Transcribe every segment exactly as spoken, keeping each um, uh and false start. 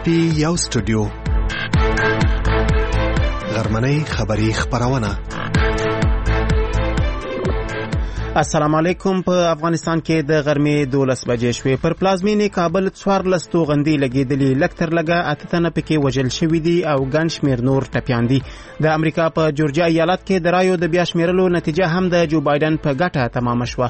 پی یو سټوډیو غرمنۍ خبری خبرونه. السلام علیکم. په افغانستان کې د غرمې دولس بجې شوې. پر پلازمینې کابل څوارلس توغندي لګېدلي، لږ تر لږه اته تنه پکې وژل شوي دي او ګڼ شمېر نور ټپیان دي. د امریکا په جورجیا ایالت کې د رایو د بیا شمېرلو نتیجه هم د جو بایدن په ګټه تمامه شوه.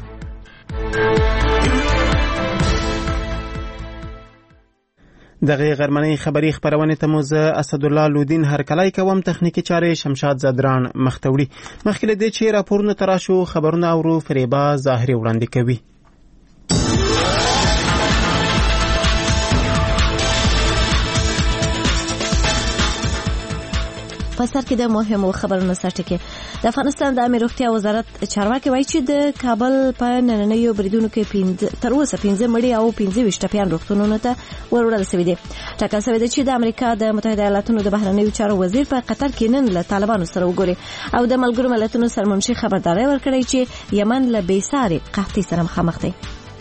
دغه غرمنۍ خبری خبرونه ته مو زه اسدالله لودین هرکلی کوم. تخنیکی چارې شمشاد زدران مختوړي. مخکې له دې چې راپورونه تراشو خبرونه اورو فریبا ظاهري وړاندې کوي. په سر کې د مهمو خبرونو سرټکی. د افغانستان د عامه روغتیا وزارت چارواکي وایي چې د کابل په نننیو بریدونو کې تر اوسه پنځه مړي او پنځه ویشت ټپیان روغتونونو ته وروړل شوي دي. ټاکل شوی دی چې د امریکا د متحده ایالاتونو د بهرنیو چارو وزیر په قطر کې نن له طالبانو سره وګوري او د ملګرو ملتونو سرمنشي خبرداري ورکړي چې یمن له بېساري قحطۍ سره مخامخ دی.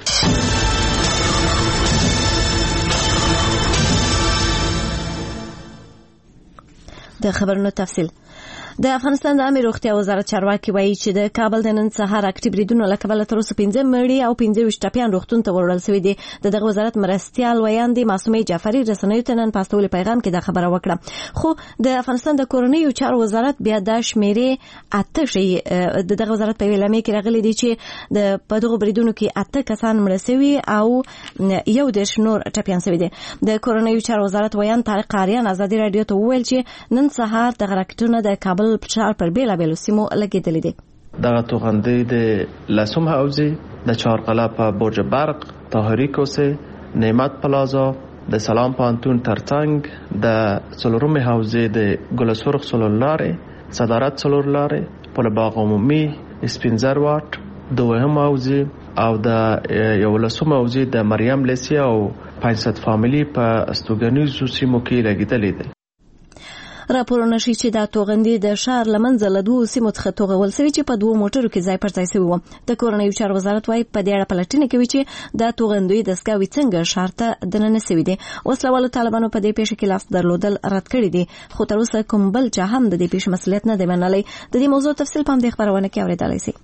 د خبرونو تفصیل. د افغانستان د عامه روغتیا وزارت چارواکي وایي چې د کابل د نن سهار اکټیو بریدونو له کبله تر اوسه پنځه مړي او پنځه ویشت ټپیان روغتون ته وړل شوي دي. د دغه وزارت مرستیال ویاندې معصومې جعفري رسنیو ته نن په استولي پیغام کې دا خبره وکړه. خو د افغانستان د کورنیو چارو وزارت بیا د شمیرې اته شي د دغه وزارت په ویلامې کې راغلي دي چې د په دغه بریدونو کې اته کسان مړه شوي او یو دېرش نور ټپیان شوي دي. د کورنیو چارو وزارت ویان طارق قاریان ازادي رادیو ته وویل چې نن سهار د راکټونو د کابل شهر پر بیلا بیلو سیمو لګېدلې دي. دغه توغندي د لسم حوزې د چهارقلعه په برج برق، طاهري کوڅه، نعمت پلازا، د سلام پانتون ترڅنګ د څلورمې حوزې د ګل سرخ څلور لارې، صدارت څلور لارې، پل باغ عمومي، سپینزر واټ، دوهم حوزې او د یولسم حوزې د مریم لیسي او پنځه فامیلی په استوګنیزو سیمو کې لګېدلې دي. راپورونه شي چې دا توغندي د شهر لمنځه له دوه سیمو څخه توغول شوی چې په دوه موټرو کې ځای پر ځای شوی و. د کورنیو چارو وزارت وايي په دې اړه پلټنه کوي چې دا توغندي د سکاوي څنګه شهر ته دننه شوی دي. وسلوالو طالبانو په دې پیښه کې لاس درلودل رد کړی دي، خو تر اوسه کوم بل چا هم د دې پیښې مسؤلیت نه دی منلی. د دې موضوع تفصیل په دې خبرونه کې اورېدلای شئ.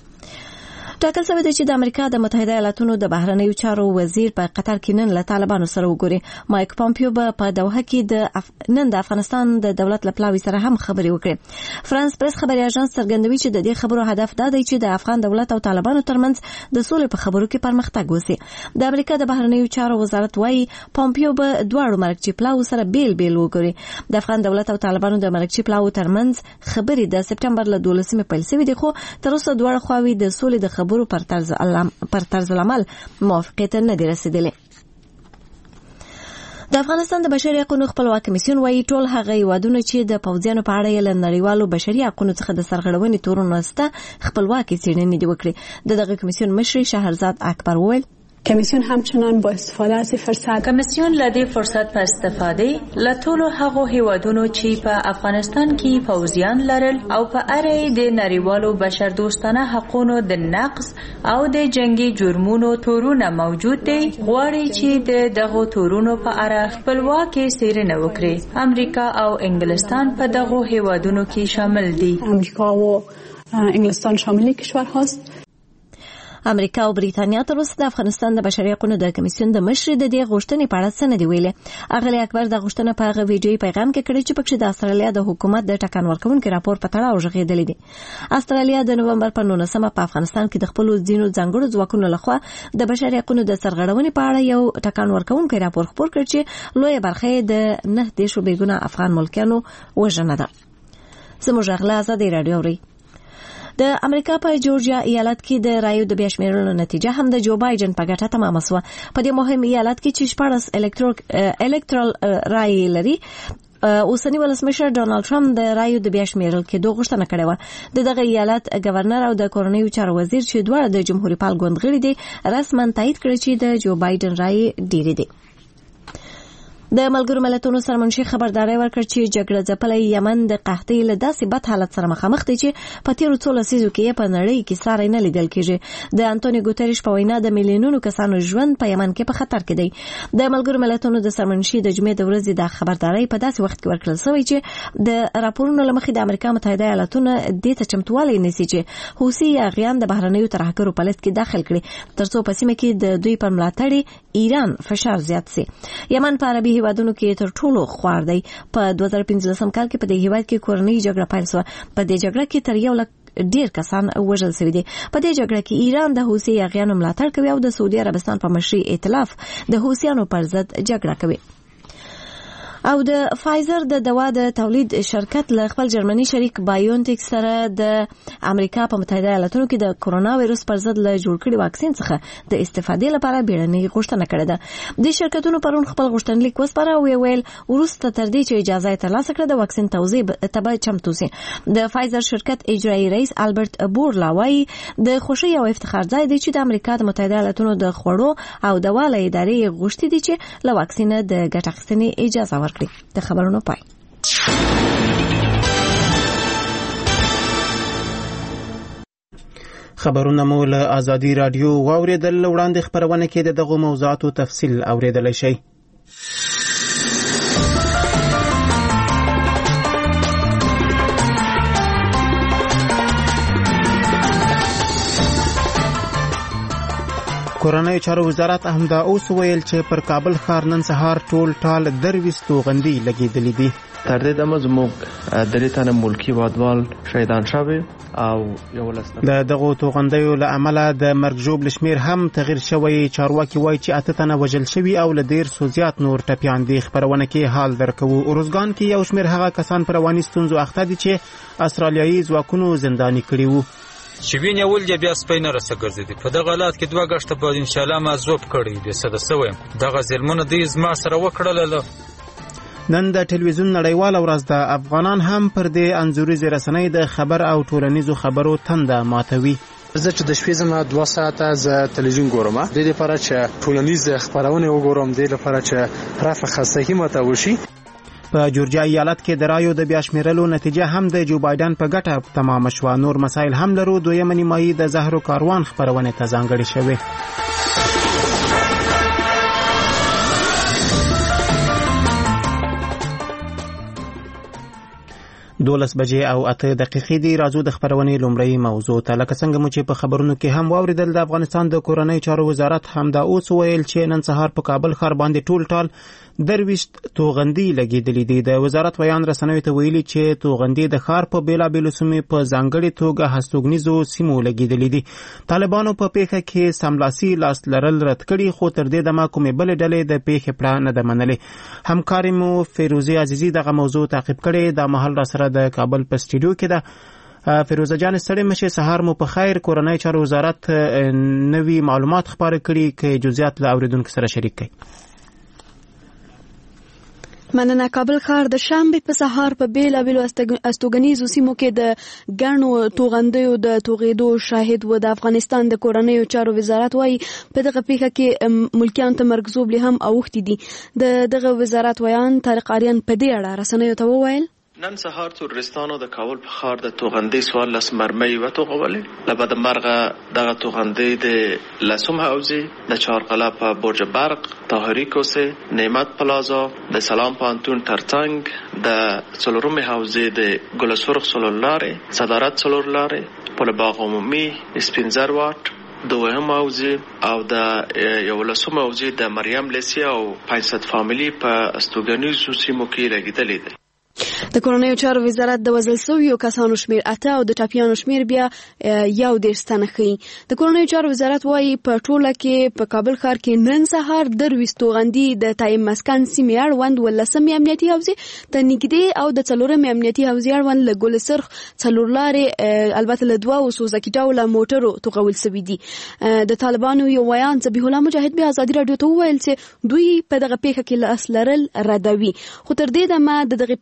ټاکل شوی دی چې د امریکا د متحده ایالاتونو د بهرنیو چارو وزیر په قطر کې نن له طالبانو سره وګوري. مایک پامپیو به په دوحه کې د اف... نن د افغانستان د دولت لپلاوي سره هم خبرې وکړي. فرانس پریس خبري اژانس څرګندوي چې د دې خبرو هدف دا دی چې د افغان دولت او طالبانو ترمنځ د سولې په خبرو کې پرمختګ وشي. د امریکا د بهرنیو چارو وزارت وايي پامپیو به دواړو مرکزي پلاوو سره بیل بیل وګوري. د افغان دولت او طالبانو د مرکزي پلاوو ترمنځ خبرې د سپټمبر له دولسمې پیل شوې دي، خو تر اوسه دواړه خواوې د سولې د خبرو پر طرز علم پر طرز العمل موافقت نه دي رسیدلې. د افغانستان د بشري حقوقو خپلواک کمیسیون وايي ټول هغه هیوادونه چې د پوځیانو په اړه یې له نړیوالو بشري حقوقو څخه د سرغړونې تورونه سته خپلواکي څېړنې دي وکړي. د دغه کمیسیون مشر شهرزاد اکبر وویل کمیسیون همچنان با استفاده از فرصت کمیسیون لدی فرصت په استفاده لټولو هغه هیوادونو چې په افغانستان کې پوځیان لرل او په اړه د نړیوالو بشر دوستانه حقوقو د نقض او د جنگي جرمونو تورونه موجود دي غواړي چې د دغه تورونو په اړه خپلواکي څېړنه وکړي. امریکا او انګلستان په دغه هیوادونو کې شامل دي. امریکا او انګلستان شامل کشور هست. امریکا او بریتانیا تر اوسه د افغانستان د بشري حقوقو د کمیسیون د مشر د دې غوښتنې په اړه څه نه دی ویلي. اغلی اکبر د غوښتنه په هغه ویډیوي پیغام کې کړی چې پکې د استرالیا د حکومت د ټاکن ورکونکو راپور په تړاو ژغېدلې دي. استرالیا د نومبر په نولسمه په افغانستان کې د خپل ځینو ځانګړو ځواکونو لخوا د بشري حقوقو د سرغړونې په اړه یو ټاکن ورکونکو راپور خپور کړ چې لویه برخه د نه دیشو بیګونه افغان ملکیانو وژنه ده. زموږ غلا آزادي رادیو اوري. د امریکا په جورجیا ایالت کې د رایو د بیا شمېرلو نتیجه هم د جو بایدن په ګټه تمامه شوه. په دې مهم ایالت کې چې شپاړس الکترال رای لري اوسنی ولسمشر ډونالد ټرمپ د رایو د بیا شمېرل کېدو غوښتنه کړې وه. د دغه ایالت گورنر او د کورنیو چارو وزیر چې دواړه د جمهوریت پال ګوند غړي دي رسما تایید کړی چې د جو بایدن رای ډېرې دي. د ملګرو ملتونو سرمنشي خبرداري ورکړ چې جګړه ځپلې یمن د قحطۍ له داسې بد حالت سره مخامخ دی چې په تیرو څو لسیزو کې په نړۍ کې ساری نه لیدل کېږي. د انټونی ګوتریش په وینا د میلیونونو کسانو ژوند په یمن کې په خطر کې دی. د ملګرو ملتونو د سرمنشي د جمعې د ورځې د خبرداري په داسې وخت کې ورکړل شوی چې د راپورونو له مخې د امریکا متحده ایالاتونو دې ته چمتووالی نیسي چې حوثي اغیان د بهرنیو ترهګرو په لست کې داخل کړي ترڅو په سیمه کې د دوی پر ملاتړ ایران فشار زیات سي. یمن په عربي هیوادونو کې تر ټولو خوار دی. په دوه زره پنځلسم کال کې په دې هیواد کې کورنۍ جګړه پیل شوه. په دې جګړه کې تر یو لک ډیر کسان وژل شوي دي. په دې جګړه کې ایران د حوثي اغیانو ملاتړ کوي او د سعودي عربستان په مشرۍ ائتلاف د حوثیانو پر ضد جګړه کوي. او د فایزر د دوا د تولید شرکت له خپل جرمني شریک بایونټیک سره د امریکا په متحده ایالاتونو کې د کورونا وایروس پر ضد له جوړ کړي واکسین څخه د استفادې لپاره بیړنۍ غوښتنه کړې ده. د شرکتونو پرون خپل غوښتنلیک وسپاره او ویل وروسته تر دې چې اجازه ترلاسه کړه د واکسین توزیع تبع چمتو سي. د فایزر شرکت اجرایي رئیس البرت بورلا وايي د خوشي او افتخار ځای دی چې د امریکا د متحده ایالاتونو د خوړو او دوا له ادارې غوښتي دي چې له واکسین د ګټه اخیستنې اجازه ورکړي. د خبرونو پای. خبرونه مو له آزادي رادیو واوریدل. وړاندې خبرونه کې د دغه موضوعاتو تفصیل اوریدلای شئ. کورنۍ چارو وزارت همدا اوس ویل چې پر کابل ښار نن سهار ټول ټال درویست توغندي لګېدلې دي. تر دې دمه زموږ درې تنه ملکی وادوال شهیدان شوي او یو لسنه د دغه توغندیو له امله د مرګ ژوبل شمیر هم تغیر شوی. چارواکي وایي چې اته تنه وژل شوي او له ډیر سو زیات نور ټپیان دي. خبرونه کې حال درکوو. اروزګان کې یو شمیر هغه کسان پر رواني ستونزو اخته دي چې استرالیایي ځواکونو زنداني کړي وو. چې وینې ول دی بیا سپینه رسه ګرځېدي. په دغه حالات کې دوه غشته به ان شاء الله معذوب کړي به صد سویم. دغه ظلمونه د زما سره وکړل. نن د ټلویزیون نړیواله ورځ ده. افغانان هم پر دې انځوریزې رسنۍ د خبر او ټولنیزو خبرو تنده ماتوي. زه چې د شپې زما دوه ساعته زه تلویزیون ګورم. د دې لپاره چې ټولنیز خبرونه وګورم، د دې لپاره چې رفع خستګي ماته وشي. په جورجیا ایالت کې د رایو د بیا شمیرلو نتیجه هم د جو بایدن په ګټه تمام شوه. نور مسایل هم لرو. دویمه نیمایي د زهرو کاروان خبرونه ته ځانګړې شوې. دولس بجې او اته دقیقې دي. راځو د خبرونې لومړی موضوع ته. لکه څنګه مو چې په خبرونو کې هم واوریدل، د افغانستان د کورنۍ چارو وزارت همدا اوس ویل چې نن سهار په کابل ښار باندې ټول ټال درویشت توغندي لګېدلې دي. د وزارت ویان رسنیو ته ویلي چې توغندي د ښار په بیلابیلو سیمو په ځانګړې توګه هستوګنیزو سیمو لګېدلې دي. طالبانو په پیښه کې سملاسي لاس لرل رد کړي، خو تر دې دمه کومې بلې ډلې د پیښې پړه نه ده منلې. همکارې مو فیروزه عزیزي دغه موضوع تعقیب کړې. دا مهال را سره د کابل په سټوډیو کې ده. فیروزه جان ستړې مشه، سهار مو په خیر. کورنۍ چارو وزارت نوي معلومات خبره کړي چې جزئیات له اوریدونکو سره شریک کړي. مننه. کابل ښار د شنبه په سهار په بیلابیلو استوګنیزو سیمو کې د ګڼو توغندیو د توغېدو شاهد و. د افغانستان د کورنیو چارو وزارت وايي په دغه پیښه کې ملکیان ته مرګ ژوبلې هم اوښتي دي. د دغه وزارت ویان طارق آریان په دې اړه رسنیو ته وویل: نن سهار تورستانو د کابل په ښار د توغندي سوال لس مرمۍ وتوغولې. له بده مرغه دغه توغندي د لسم حوزې د چهارقلا په برج برق، طاهري کوڅې، نعمت پلازا، د سلام پوهنتون ترڅنګ د څلورمې حوزې د ګل سرخ څلور لارې، صدارت څلور لارې، پل باغ عمومي، سپینزر واټ، دوهم حوزې او د یولسم حوزې د مریم لیسي او پنځصد فامیلي په استوګنیزو سیمو کې لګېدلې دي. د کورنیو چارو وزارت د وژل شویو کسانو شمیر اته او د ټپیانو شمیر بیا یو دېرش تنه ښیي. د کورنیو چارو وزارت وايي په ټوله کې په کابل ښار کې نن سهار درویست توغندي د تایم مسکن سیمې اړوند ولسمې امنیتي حوزې ته نږدې او د څلورمې امنیتي حوزې اړوند له ګل سرخ څلور لارې البته له دوه سوزکي ډوله موټرو توغول شوي دي. د طالبانو یو ویان ذبیح الله مجاهد بیا ازادي راډیو ته وویل چې دوی په دغه پیښه کې لاس لرل ردوي، خو تر دې دمه د دغه پیښې مسؤل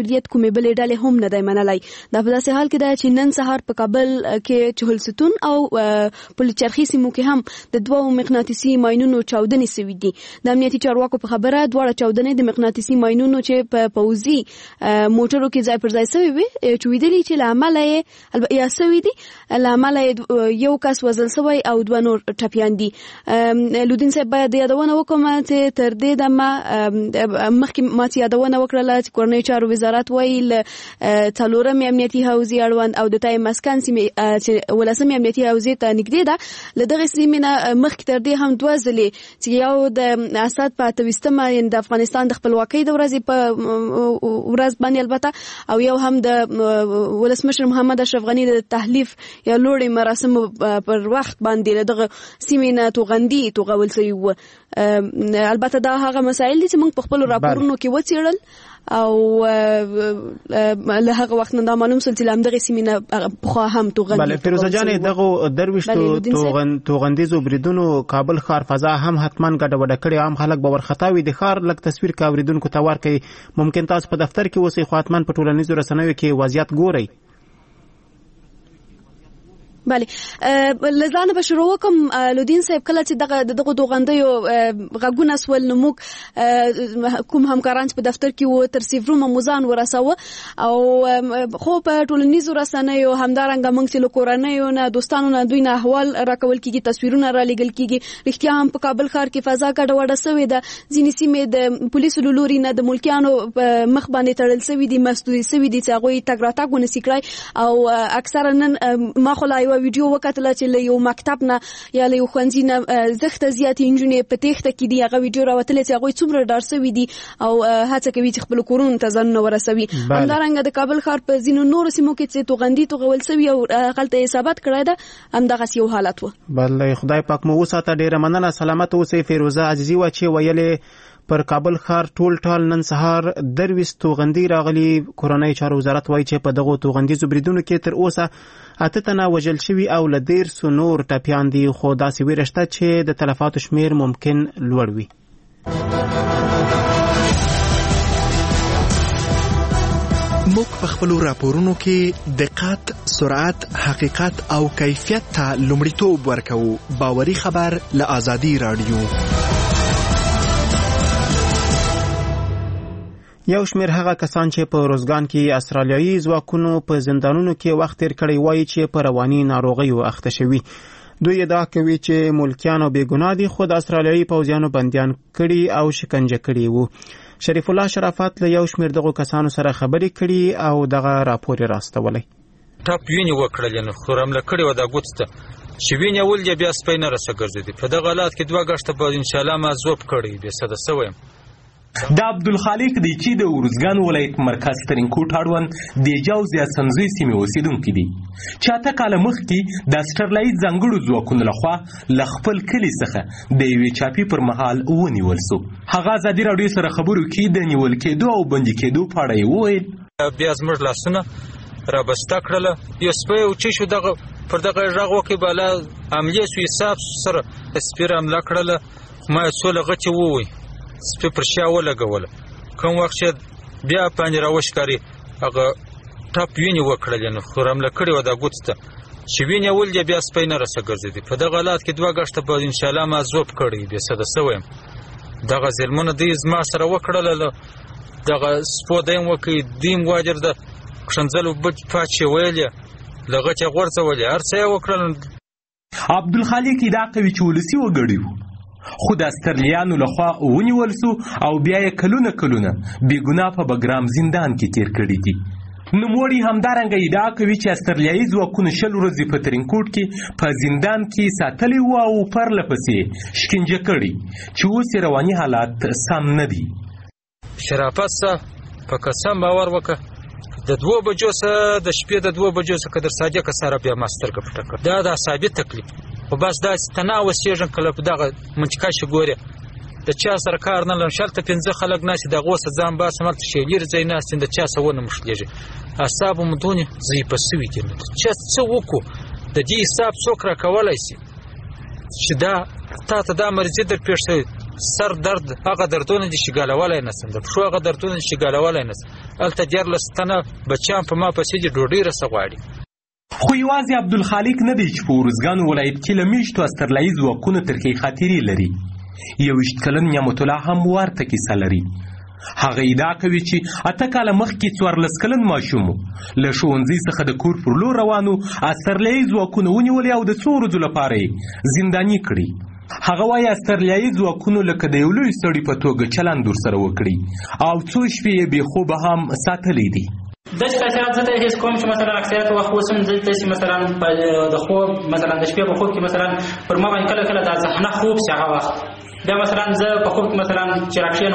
مسؤلیت کومې بلې ډلې هم نه دی منلی. دا په داسې حال کې ده چې نن سهار په کابل کې چهلستون او پلچرخي سیمو کې هم د دوو مقناطیسي ماینونو چاودنې سوي دي. د امنیتي چارواکو په خبره دواړه چاودنې د مقناطیسي ماینونو چې په پوځي موټرو کې ځای پر ځای سوي وي چویدلي چې له امله یې یا سوي دي له امله یې یو کس وژل سوی او دوه نور ټپیان دي. لودین صاحب باید یادونه وکړم چې تر دې دمه مخکې ما چې یادونه وکړله چې کورنیو چارو وزارت وایي له څلورمې امنیتي حوزې اړوند او د تای مسکن سیمې چې ولسمې امنیتي حوزې ته نږدې ده له دغې سیمې نه مخکې تر دې هم دوه ځلې چې یو د اسد په اته ویشتمه یعنې د افغانستان د خپلواکۍ د ورځې په ورځ باندې البته او یو هم د ولسمشر محمد اشرف غني د تحلیف یا لوړې مراسمو پر وخت باندې له دغه سیمې نه توغندي توغول سوي وو. البته دا هغه مسایل دي چې موږ په خپلو راپورونو کې وڅېړل او له هغه وخت نه دا معلوم شول چې له همدغې سیمې نه پخوا هم توغندي. بله فیروزه جانې دغو درویشتو توغندیزو بریدونو کابل ښار فضا هم حتما ګډه وډه کړې. عام خلک به وارخطا وي. د ښار لږ تصویر که اورېدونکو ته ورکوي. ممکن تاسو په دفتر کې اوسئ خو حتما په ټولنیزو رسنیو کې وضعیت ګورئ. بله لزانه به شروع وکم لودین صاحب کله چې دغه دغه توغندیو غږونه سول نو موږ کوم همکاران په دفتر کې وو تر صفرونه موزان ورساوه او خو په ټولنیزو رسنیو همدارنګه موږ چې له کورنیو نه دوستانو نه دوی نه احوال راکول کېږي تصویرونه را لېږل کېږي. رښتیا هم په کابل ښار کې فضا ګډه وډه سوې ده. ځینې سیمې د پولیسو له لوري نه د ملکیانو مخ باندې تړل سوي دي مسدود سوي دي چې هغوی تګ راتګ ونسي کړی او اکثرا نن ما خو لا یو ویډیو وکتله چې له یو مکتب نه یا له یو ښوونځي نه زښته زیاتې نجونې په تېښته کې دي. هغه ویډیو راوتلی چې هغوی څومره ډار سوي دي او هڅه کوي چې خپلو کورونو ته ځانونه ورسوي. همدارنګه د کابل ښار په ځینو نورو سیمو کې چې توغندي توغول سوي او هلته یې ثابت کړی ده همدغسې یو حالت و. بله خدای پاک مو وساته. ډېره مننه. سلامت اوسئ. فیروزه عزیزي وه چې ویلې پر کابل ښار ټول ټال نن سهار درویشت توغندي راغلي. کورنیو چارو وزارت وایي چې په دغو توغندیزو بریدونو کې تر اوسه اته تنه وژل شوي او له دیرسو نور ټپیان دي خو داسې ویره شته چې د تلفاتو شمیر ممکن لوړ وي. موږ په خپلو راپورونو کې دقت، سرعت، حقیقت او کیفیت ته لومړیتوب ورکوو. باوري خبر له آزادي راډیو. یو شمیر هغه کسان چې په روزګان کې استرالیایي ځواکونو په زندانونو کې وخت تیر کړی وایي چې په رواني ناروغیو اخته شوي. دوی ادعا کوي چې ملکیان او بېګناه دي خو د استرالیایي پوځیانو بندیان کړي او شکنجه کړي وو. شریف الله شرافت له یو شمیر دغو کسانو سره خبرې کړي او دغه راپور یې راستولی. ټاپ وینې وکړلې نو خو رمله کړې وه دا ګوتو ته چې وینې ول یې بیا سپی نه رسه ګرځېدي. په دغه حالات کې دوه ګشته به انشاءالله ما زوب کړی بې سده سوی یم. دا عبدالخالق دی چې د ارزګان ولایت مرکز ترینکوټ اړوند د جوز یا سنځوي سیمې اوسېدونکي دي چې اته کاله مخکې د اسټرلیایي ځانګړو ځواکونو لخوا له خپل کلي څخه د یوې چاپي پر مهال ونیول سو. هغه ازادي راډیو سره خبرو کې د نیول کېدو او بندي کېدو په اړه یې وویل. بیا زموږ لاسونه رابسته کړله. یو سپی اوچې شو دغه پر دغه غږ وکړې بالا حملې سو حساب سره سپي حمله کړله. ما یې څو لغتې ووایي سپی پر شا ولګوله. کوم وخت چې بیا باندې راوښکاري هغه ټاپ وینې وکړلې نو خو رمله کړې وه دا ګوتو ته چې وینې ول یې بیا سپی نه رسه ګرځېدي. په دغه حالات کې دوه ګشته به انشاءالله ما زوب کړی بې سده سوی یم. دغه ظلمونه دوی زما سره وکړله. له دغه سپو دی م وکړي دوی م واجر د کښنځلو بج پاچې ویلې لغتې غورځولې هر څه یې وکړل. عبدالخالق ادعا کوي چې ولسي وګړي وو خو د استرلیانو لخوا ونیول سو او بیا یې کلونه کلونه بېګناه په بګرام زندان کې تیر کړي دي. نوموړي همدارنګه ادعا کوي چې استرلیایي ځواکونو شل ورځې په ترینکوټ کې په زندان کې ساتلي وو او پرله پسې شکنجه کړي چې اوس یې رواني حالات سم نه دي. شرافت صاحب په قسم باور وکړه د دوه بجو څخه د شپې د دوه بجو څخه در صادقه سره بیا ما سترګه پټه کړه. دا د ثابت تکلیف خو بس داسې تناو اوسېږم کله په دغه منچکاشې ګورې د چا سره کار نه لرم. شلته پنځه خلک ناست د هغو څخه ځان باسم هلته چې یو لرې ځای ناست د چا څه ونه مښلېږي. اعصابو مو دونې ضعیفه سوي دي. نو چا څه وکړو د دې حساب څوک راکولی شي چې دا تا ته دا مرضي در پېښ شوی سر درد هغه دردونه دي چې ګالولی نسم، د پښو هغه دردونه دي چې ګالولی نسم. هلته دیارلس تنه بچیان په ما پسې دي ډوډۍ رسه غواړي. خو یوازې عبدالخالق نه دی چې په ارزګان ولایت کې له میشتو استرلایي ځواکونو ترکیې خاطرې لري. یوویشت کلن نعمت الله هم ورته کیسه لري. هغه ادعا کوي چې اته کاله مخکې څوارلس کلن ماشوم له ښوونځي څخه د کور پر لور روانو، استرلیایي ځواکونه ونیولې او د څو ورځو لپاره یې زنداني کړي. هغه وایي استرلیایي ځواکونو لکه د یو لوی سړي په توګه چلند ورسره وکړي او څو شپې یې بې خوبه هم ساتلی دي. داسې تاثیرات زه ته حس کوم چې مثلا اکثریت وخت اوس هم دلته چې مثلا د خوب مثلا د شپې په خوب کې مثلا پر ما باندې کله کله دا ذهنه خوب شي هغه وخت بیا مثلا زه په خوب کې مثلا چې راکښېنم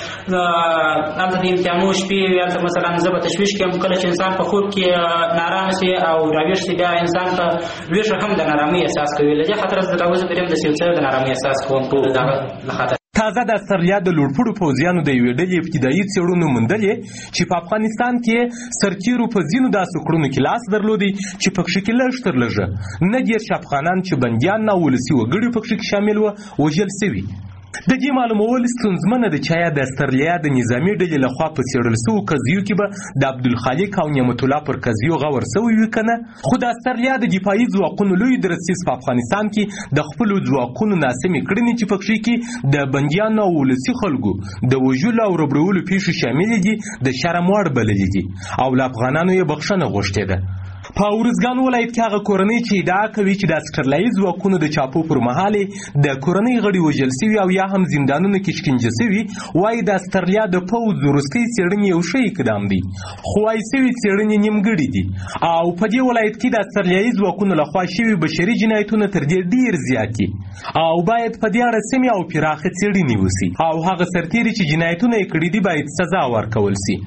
هلته د امتحانو شپې هلته مثلا زه به تشویش کړم. کله چې انسان په خوب کې نارامه شي او راویښ شي بیا انسان ته ویښه هم د نارامۍ احساس کوي. له دې خاطره زه راوځم دریم داسې یو څه د نارامۍ احساس کوم په دغه له خاطر. تازه د استرالیا د لوړپوړو پوځیانو د یوې ډلې ابتدایي څېړنو موندلې چې په افغانستان کې سرتېرو په ځینو داسې کړنو کې لاس درلودی چې پکښې کې لږ تر لږه نه دېرش افغانان چې بندیان او ولسي وګړي پکښې کې شامل وه وژل سوي. د دې معلومول ستونزمنه ده چې آیا د استرالیا د نظامي ډلې لخوا په څېړل سوو قضیو کې به د عبدالخالق او نعمت الله پر قضیو غور سوی وي که نه. خو د استرالیا د دفاعي ځواکونو لوی درسیز په افغانستان کې د خپلو ځواکونو ناسمې کړنې چې پکښې کې د بندیانو او ولسي خلکو د وژلو او ربړولو پیښې شاملې دي د شرم وړ بللې دي او له افغانانو یې بخښنه غوښتې ده. په ارزګان ولایت کې هغه کورنۍ چې ادعا کوي چې د استرلیایي ځواکونو د چاپو پر مهال د کورنۍ غړي وژل سوي او یا هم زندانونو کې شکنجه سوي، وایي د استرالیا د پوځ وروستۍ څېړنې یو ښه اقدام دی، خو وایي سوي څېړنې نیمګړې دي او په دې ولایت کې د استرلیایي ځواکونو لخوا شوي بشري جنایتونه تر دې ډېر زیات دي او باید په دې اړه سمې او پراخه څېړنې وسي او هغه سرتېري چې جنایتونه یې کړي دي باید سزا ورکول سي.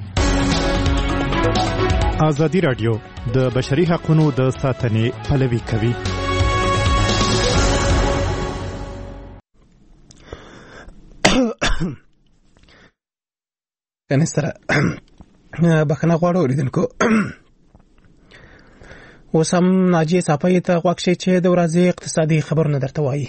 ازادي راډیو د بشري حقوقو د ساتنې پلوي کوي. کنه سره بخنه غواړو اوریدونکو اوس هم ناجیه صافی ته غوږ شئ چې د ورځې اقتصادي خبرونه درته وایي.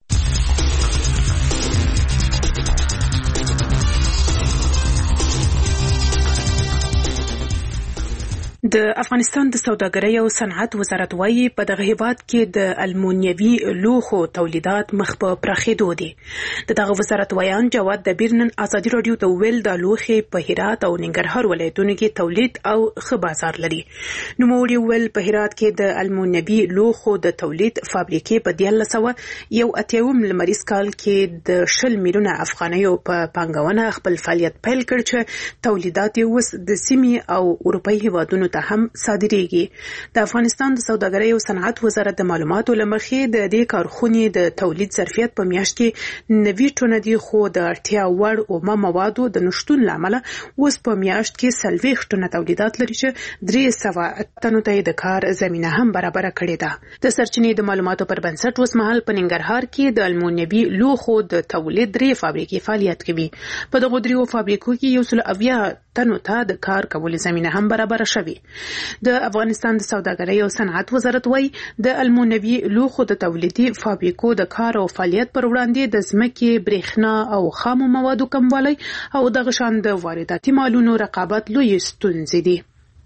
د افغانستان د سوداګرۍ او صنعت وزارت وايي په دغه هیواد کې د المونیوي لوښو تولیدات مخ په پراخېدو دي. دغه وزارت وایان جواد دبیر نن ازادي رادیو ته ویل د لوښي په هرات او ننګرهار ولایتونو کې تولید او ښه بازار لري. نوموړي ویل په هرات کې د المونیوي لوښو د تولید فابریکې په دیارلس سوه یو اتیاوم لمریز کال کې د شل میلیونه افغانیو په پانګونه خپل فعالیت پیل کړ چې تولیدات یې اوس د سیمې او اروپایي هیوادونو ته هم صادریږي. د افغانستان د سوداګرۍ او صنعت وزارت د معلوماتو لمخې د دې کارخونې د تولید ظرفیت په میاشت کې نوي ټنه دي، خو د اړتیا وړ اومه موادو د نشتون له امله اوس په میاشت کې څلوېښت ټنه تولیدات لري چې درې سوه تنو ته د کار زمینه هم برابره کړې ده. د سرچینې د معلوماتو پر بنسټ اوس مهال په ننګرهار کې د المونیوي لوښو د تولید درې فابریکې فعالیت کوي. په دغو دریو فابریکو کې یو سل اویا تنو ته د کار کولو زمینه هم برابره شوې. د افغانستان د سوداګرۍ او صنعت وزارت وايي د المونیوي لوښو د تولیدي فابریکو د کار او فعالیت پر وړاندې د ځمکې، برېښنا او خامو موادو کموالی او دغه شان د وارداتي مالونو رقابت لوی ستونزې دي.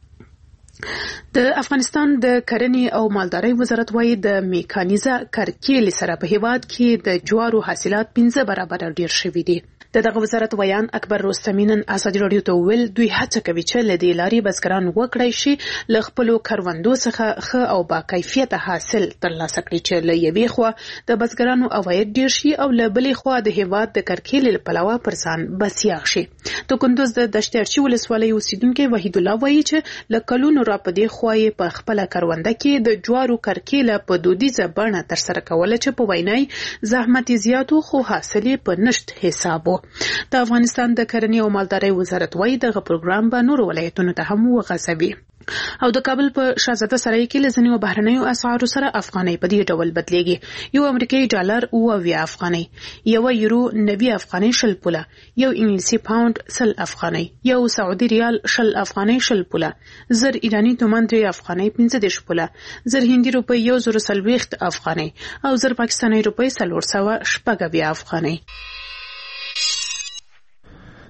د افغانستان د کرنې او مالدارۍ وزارت وايي د میکانیزه کرکیلې سره په هیواد کې د جوارو حاصلات پنځه برابره ډیر شوي دي. د دغه وزارت ویان اکبر رستمینن ازادي رادیو ته ویل دوی هڅه کوي چې له دې لارې بزګران وکړای شي له خپلو کروندو څخه ښه او با کیفیته حاصل ترلاسه کړي چې له یوې خوا د بزګرانو عواید ډیر شي او له بلې خوا د هیواد د کرکیلې له پلوه پر ځان بسیاغ شي. د کندوز د دشتارچي ولسوالۍ اوسیدونکي وحید الله وایي چې له کلونو را په دې خوا یې په خپله کرونده کې د جوارو کرکیله په دودیزه بڼه ترسره کوله چې په وینای زحمت زیاتو خو حاصل په نشت حساب و. د افغانستان د کرنې او مالدارۍ وزارت وايي دغه پروګرام به نور ولایتونو ته هم وغځوي. او د کابل په شاهزاده سرای کې لزنیو بهرنیو اسعارو سره افغانۍ په دې ډول بدلیږي. یو امریکایي ډالر اوه اویا افغانۍ، یو یورو نوي افغانۍ شل پوله، یو انګلیسي پاوند سل افغانۍ، یو سعودي ریال شل افغانۍ شل پوله، زر ایرانی تومان درې افغانۍ پنځه دېرش پوله، زر هندي روپۍ یو زر څلوېښت افغانۍ او زر پاکستاني روپۍ څلور سوه شپږ اویا افغانۍ.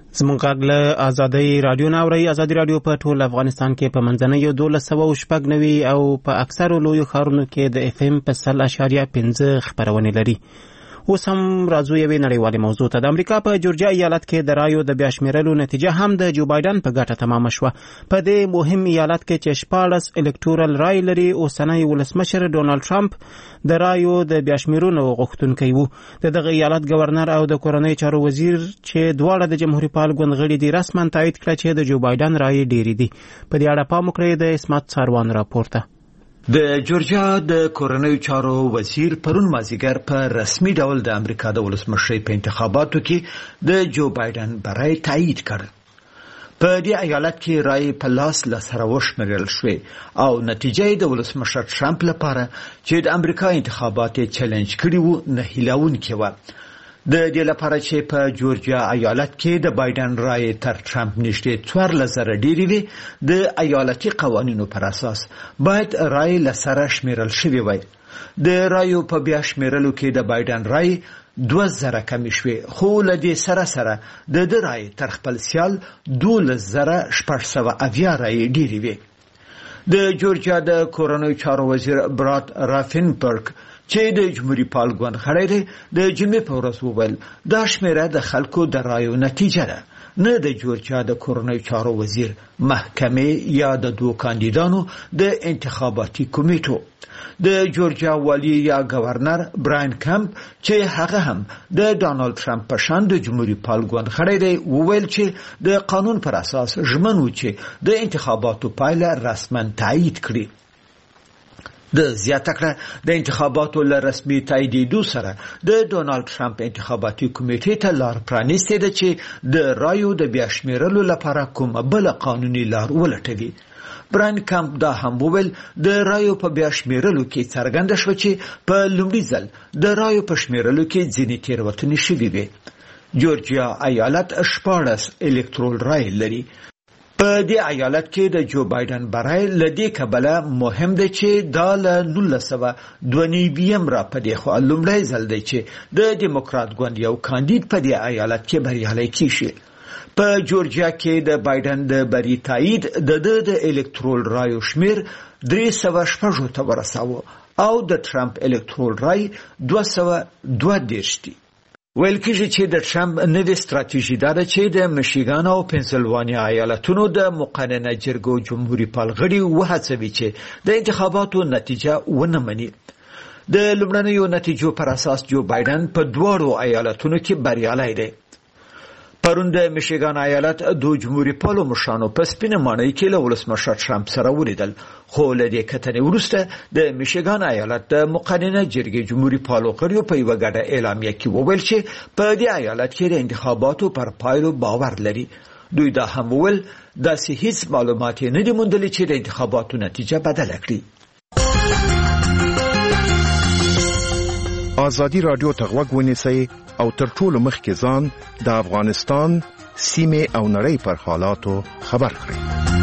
زموږ غږ له ازادي رادیو نه اورئ. ازادي رادیو په ټول افغانستان کې په منځنیو دولس سوه شپږ نوي او په اکثرو لویو ښارونو کې د اف ام په سل اشاریه پنځه خپرونې لري. اوس هم راځو یوې نړیوالې موضوع ته. د امریکا په جورجیا ایالت کې د رایو د بیا شمیرلو نتیجه هم د جو بایدن په ګټه تمامه شوه. په دې مهم ایالت کې چې شپاړس الکتورل رای لري، اوسنی ولسمشر ډونالډ ټرمپ د رایو د بیا شمیرلو غوښتونکی و. د دغه ایالت گورنر او د کورنۍ چارو وزیر چې دواړه د جمهوریت پال ګوند غړي دي رسما تایید کړه چې د جو بایدن رای ډېرې دي. په دې اړه پام وکړئ د اسمت ساروان راپورته. د جورجیا د کورنۍ چارو وزیر پرون مازیګر په رسمي ډول د امریکا د ولسمشر په انتخاباتو کې د جو بایدن برای تایید کړ. په دې ایالت کې رای په لاس له سره وشمېرل شوې او نتیجه د ولسمشر ټرمپ لپاره چې د امریکا انتخابات یې چیلنج کړي وو نه هیلاوونکې وه. د دې لپاره چې په جورجیا ایالت کې د بایدن رای تر ټرمپ نږدې څوارلس زره ډېرې وي، د ایالتي قوانینو پر اساس باید رای له سره شمیرل شوې وای. د رایو په بیا شمیرلو کې د بایدن رای دوه زره کمې شوې، خو له دې سره سره د ده رای تر خپل سیال دولس زره شپږ سوه اویا رای ډېرې وي. د جورجیا د کورنۍ چارو وزیر برات رافنبرګ چې د جمهوریت پال ګوند غړی دی د جمعې په ورځ وویل دا شمیره د خلکو د رایو نتیجه ده، نه د جورجیا د کورنۍ چارو وزیر، محکمې یا د دوه کاندیدانو د انتخاباتي کمیټو. د جورجیا والی یا گورنر براین کمپ چې هغه هم د ډانلډ ټرمپ په شان د جمهوریت پال ګوند غړی دی وویل چې د قانون پر اساس ژمن و چې د انتخاباتو پایله رسما تایید کړي. د زیاته کړه د انتخاباتو له رسمي تاییدېدو سره د ډونالډ ټرمپ انتخاباتي کمیټې ته لار پرانیستې ده چې د رایو د بیا شمیرلو لپاره کومه بله قانوني لار ولټوي. براین کمپ دا هم وویل د رایو په بیا شمیرلو کې څرګنده شوه چې په لومړي ځل د رایو په شمیرلو کې ځینې تېروتنې شوې وې. جورجیا ایالت شپاړس الکترول رای لري. په دې ایالت کې د جو بایدن برای لدې کبله مهم دی چې دا له نولس سوه دوه نوي را پدې خو لومړی ځل دی چې د دیموکرات ګوند یو کاندید په دې ایالت کې بریالی کیږي. په جورجیا کې د بایدن د بری تایید د د د الکترول رایو شمیر درې سوه شپږو ته ورساوه او د ټرمپ الکترول رای دوه سوه دوه دېرش دی. ویل کېږي چې د ټرمپ نوې ستراتیژي دا ده چې د میشیګان او پنسلوانیا ایالتونو د مقننه جرګو جمهوریت پال غړي وهڅوي چې د انتخاباتو نتیجه ونه مني. د لومړنیو نتیجو پر اساس جو بایدن په دواړو ایالتونو کې بریالی دی. پرون د میشیګان ایالت د جمهوریت پالو مشرانو په سپینه ماڼۍ کې له ولسمشر ټرمپ سره ولیدل، خو له دې کتنې وروسته د میشیګان ایالت د مقننه جرګې جمهوریت پالو غړیو په یوه ګډه اعلامیه کې وویل چې په دې ایالت کې د انتخاباتو پر پایلو باور لري. دوی دا هم وویل داسې هیڅ معلومات نه دي موندلي چې د انتخاباتو نتیجه بدله کړي. ازادي رادیو ته غوږ ونیسئ او تر ټولو مخکې ځان د افغانستان سیمې او نړۍ پر حالاتو خبر کړئ.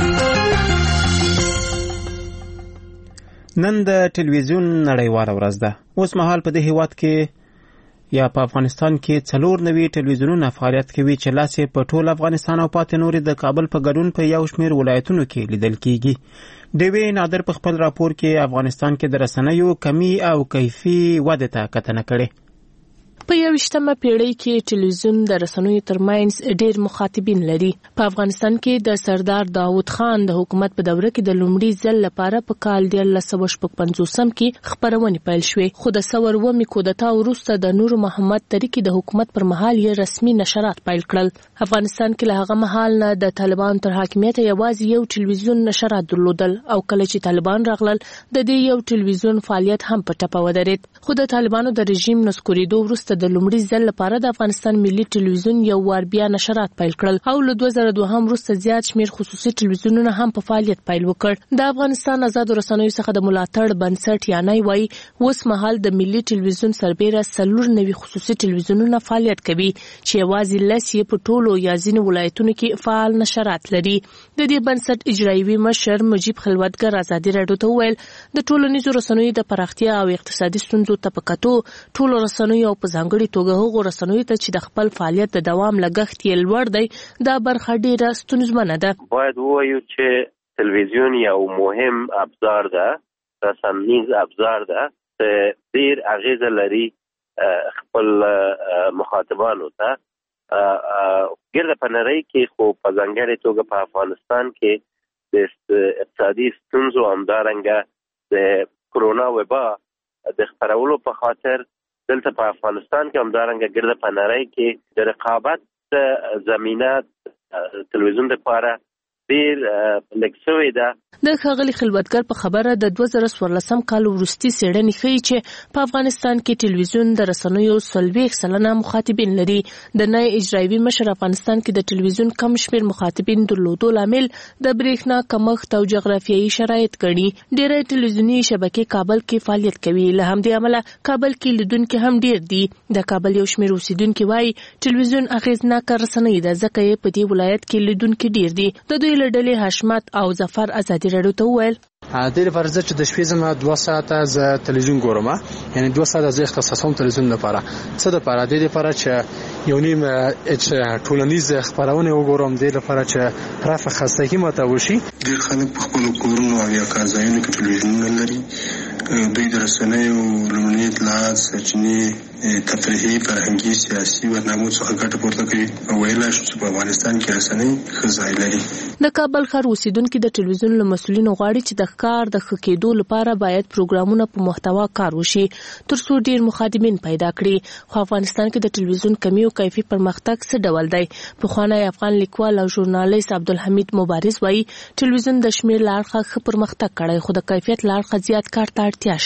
نن د ټلویزیون نړیواله ورځ ده. اوس مهال په دې هیواد کې یا په افغانستان کې څلور نوي ټلویزیونونه فعالیت کوي چې لاس یې په ټول افغانستان او پاتې نورې د کابل په ګډون په یو شمېر ولایتونو کې لیدل کیږي. ډیوی نادر په خپل راپور کې افغانستان کې د رسنیو کمی او کیفي ودې ته کتنه کړې. په یویشتمه پیړۍ کې ټلویزیون د رسنیو ترمنځ ډېر مخاطبین لري. په افغانستان کې د سردار داود خان د حکومت په دوره کې د لومړي ځل لپاره په کال دیارلس سوه شپږ پنځوسم کې خپرونې پیل شوې، خو د څلور اوومې کودتا وروسته د نور محمد تریکي د حکومت پر مهال یې رسمي نشرات پیل کړل. افغانستان کې له هغه مهال نه د طالبان تر حاکمیت یوازې یو ټلویزیون نشرات درلودل او کله چې طالبان راغلل د دې یو ټلویزیون فعالیت هم په ټپه ودرېد. خو د طالبانو د رژیم نسکورېدو وروسته د لومړي ځل لپاره د افغانستان ملي ټلویزیون یو وار بیا نشرات پیل کړل او له دوه زره دوه هم وروسته زیات شمېر خصوصي ټلویزیونونه هم په فعالیت پیل وکړ. د افغانستان آزادو رسنیو څخه د ملاتړ بنسټ یانای وایي اوس مهال د ملي ټلویزیون سربیره څلور نوي خصوصي ټلویزیونونه فعالیت کوي چې یوازې لس یې په ټولو یا ځینو ولایتونو کې فعال نشرات لري. د دې بنسټ اجرایوي مشر مجیب خلوتګر ازادي راډیو ته وویل د ټولنیزو رسنیو د پراختیا او اقتصادي ستونزو ته په کتو ټولو رسنیو او په ځانګړي ځانګړي توګه هغو رسنیو ته چې د خپل فعالیت د دوام لګښت یې لوړ دی دا برخه ډیره ستونزمنه ده. باید ووایو چې تلویزیون یو مهم ابزار ده، رسنیز ابزار ده چې ډیر اغیزه لري خپل مخاطبانو ته. ګرده په نړۍ کې خو په ځانګړې توګه په افغانستان کې د اقتصادي ستونزو همدارنګه د کرونا وبا د خپرولو په خاطر دلته په افغانستان کې همدارنګه ګرده په نړۍ کې د رقابت زمینه تلویزیون لپاره ډیر لږ شوې ده. د ښاغلي خلوتګر په خبره د دوه زره څوارلسم کال وروستي څېړنې ښیي چې په افغانستان کې ټلویزیون د رسنیو څلوېښت سلنه مخاطبین لري. د نای اجرایوي مشر افغانستان کې د ټلویزیون کم شمېر مخاطبین درلودو لامل د برېښنا کمښت او جغرافیایي شرایط ګڼي. ډېری ټلویزیوني شبکې کابل کې فعالیت کوي. له همدې امله کابل کې لیدونکي هم ډېر دي. د کابل یو شمېر اوسیدونکي وایي ټلویزیون اغېزناکه رسنۍ ده ځکه یې په دې ولایت کې لیدونکي ډېر دي. د دوی له ډلې حشمت او ظفر ازادي راډیو ته وویل د دې لپاره چې د شپې زما دوه ساعته زه تلویزیون ګورم، یعنی دوه ساعته زه اختصاصوم تلویزیون لپاره. څه لپاره؟ د دې لپاره چې یو نیم ټولنیز خبرونه وګورم، د دې لپاره چې پرافه خستګي ماته وشي. ډېر خلک په خپل کورونو او یا کارځایونو کې تلویزیون لري. دوی د رسنیو لومړني اطلاعات سرچینې تفریحي، فرهنګي، سیاسي برنامو څخه ګټه پورته کوي او ویلای شو چې په افغانستان کې رسنۍ ښه ځای لري. د کابل ښار اوسیدونکي د ټلویزیون له مسؤلینو غواړي چې د ښکار د ښه کېدو لپاره باید پروګرامونه په محتوا کار وشي تر څو ډېر مخاطبین پیدا کړي. خو افغانستان کې د ټلویزیون کمی او کیفي پرمختګ څه ډول دی؟ پخوانی افغان لیکوال او ژورنالیست عبدالحمید مبارز وایي ټلویزیون د شمېر له اړخه ښه پرمختګ کړی خو د کیفیت له اړخه زیات کار ته اړتیا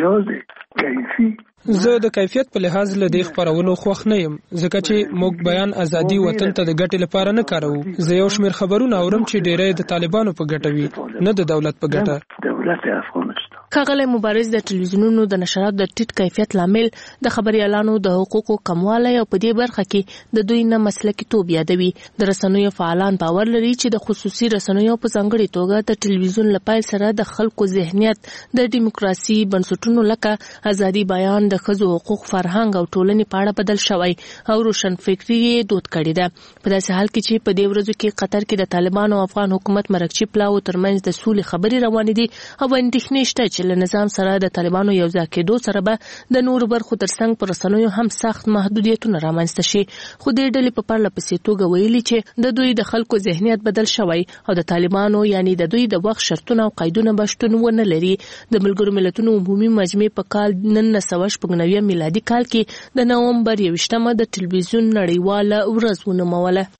شته. زه د کیفیت په لحاظ له دې خبرولو خوښ نه یم ځکه چې موږ بیان ازادي وطن ته د ګټې لپاره نه کاروو. زه یو شمېر خبرونه اورم چې ډېری د طالبانو په ګټه وي نه د دولت په ګټه. ښاغلی مبارز د ټلویزیونونو د نشراتو د ټیټ کیفیت لامل د خبریالانو د حقوقو کموالی او په دې برخه کې د دوی نه مسلکي توب یادوي. د رسنیو فعالان باور لري چې د خصوصي رسنیو په ځانګړي توګه د ټلویزیون له پیل سره د خلکو ذهنیت د دیموکراسي بنسټونو لکه ازادي بیان، د ښځو حقوق، فرهنګ او ټولنې په اړه بدل شوی او روشنفکري یې دود کړې ده. په داسې حال کې چې په دې ورځو کې قطر کې د طالبانو او افغان حکومت مرکچي پلاو ترمنځ د سولې خبرې روانې دي او اندېښنې شته چې له نظام سره د طالبانو یو ځای کېدو سره به د نورو برخو ترڅنګ پر رسنیو هم سخت محدودیتونه رامنځته شي. خو دې ډلې په پرله پسې توګه ویلي چې د دوی د خلکو ذهنیت بدل شوی او د طالبانو یعنی د دوی د وخت شرطونه او قیدونه به شتون ونه لري. د ملګرو ملتونو عمومي مجمع په کال نولس سوه شپږ نوي میلادي کال کې د نومبر یوویشتمه د ټلویزیون نړیواله ورځ ونوموله.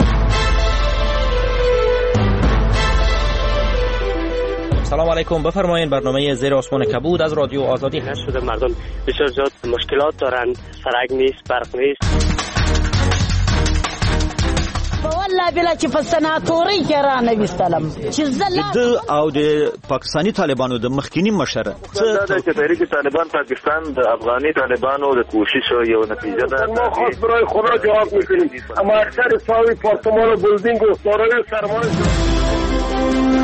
سلام علیکم، بفرمایید. برنامه زیر آسمان کبود از رادیو آزادی هست. شده مردم بسیار زیاد مشکلات دارند، سرک نیست، برق نیست. والله بلا چې په سناتوري کې را نه وستلم چې زلا د او د پاکستانی طالبانو د مخکینی مشره څه چې تحریک طالبان پاکستان د افغاني طالبانو د کوشش یو نتیجه ده. ما خاص برای خدا جواب میکنیم اما اکثر ساوی پارتمان و بلدینگ و سارای سرمایه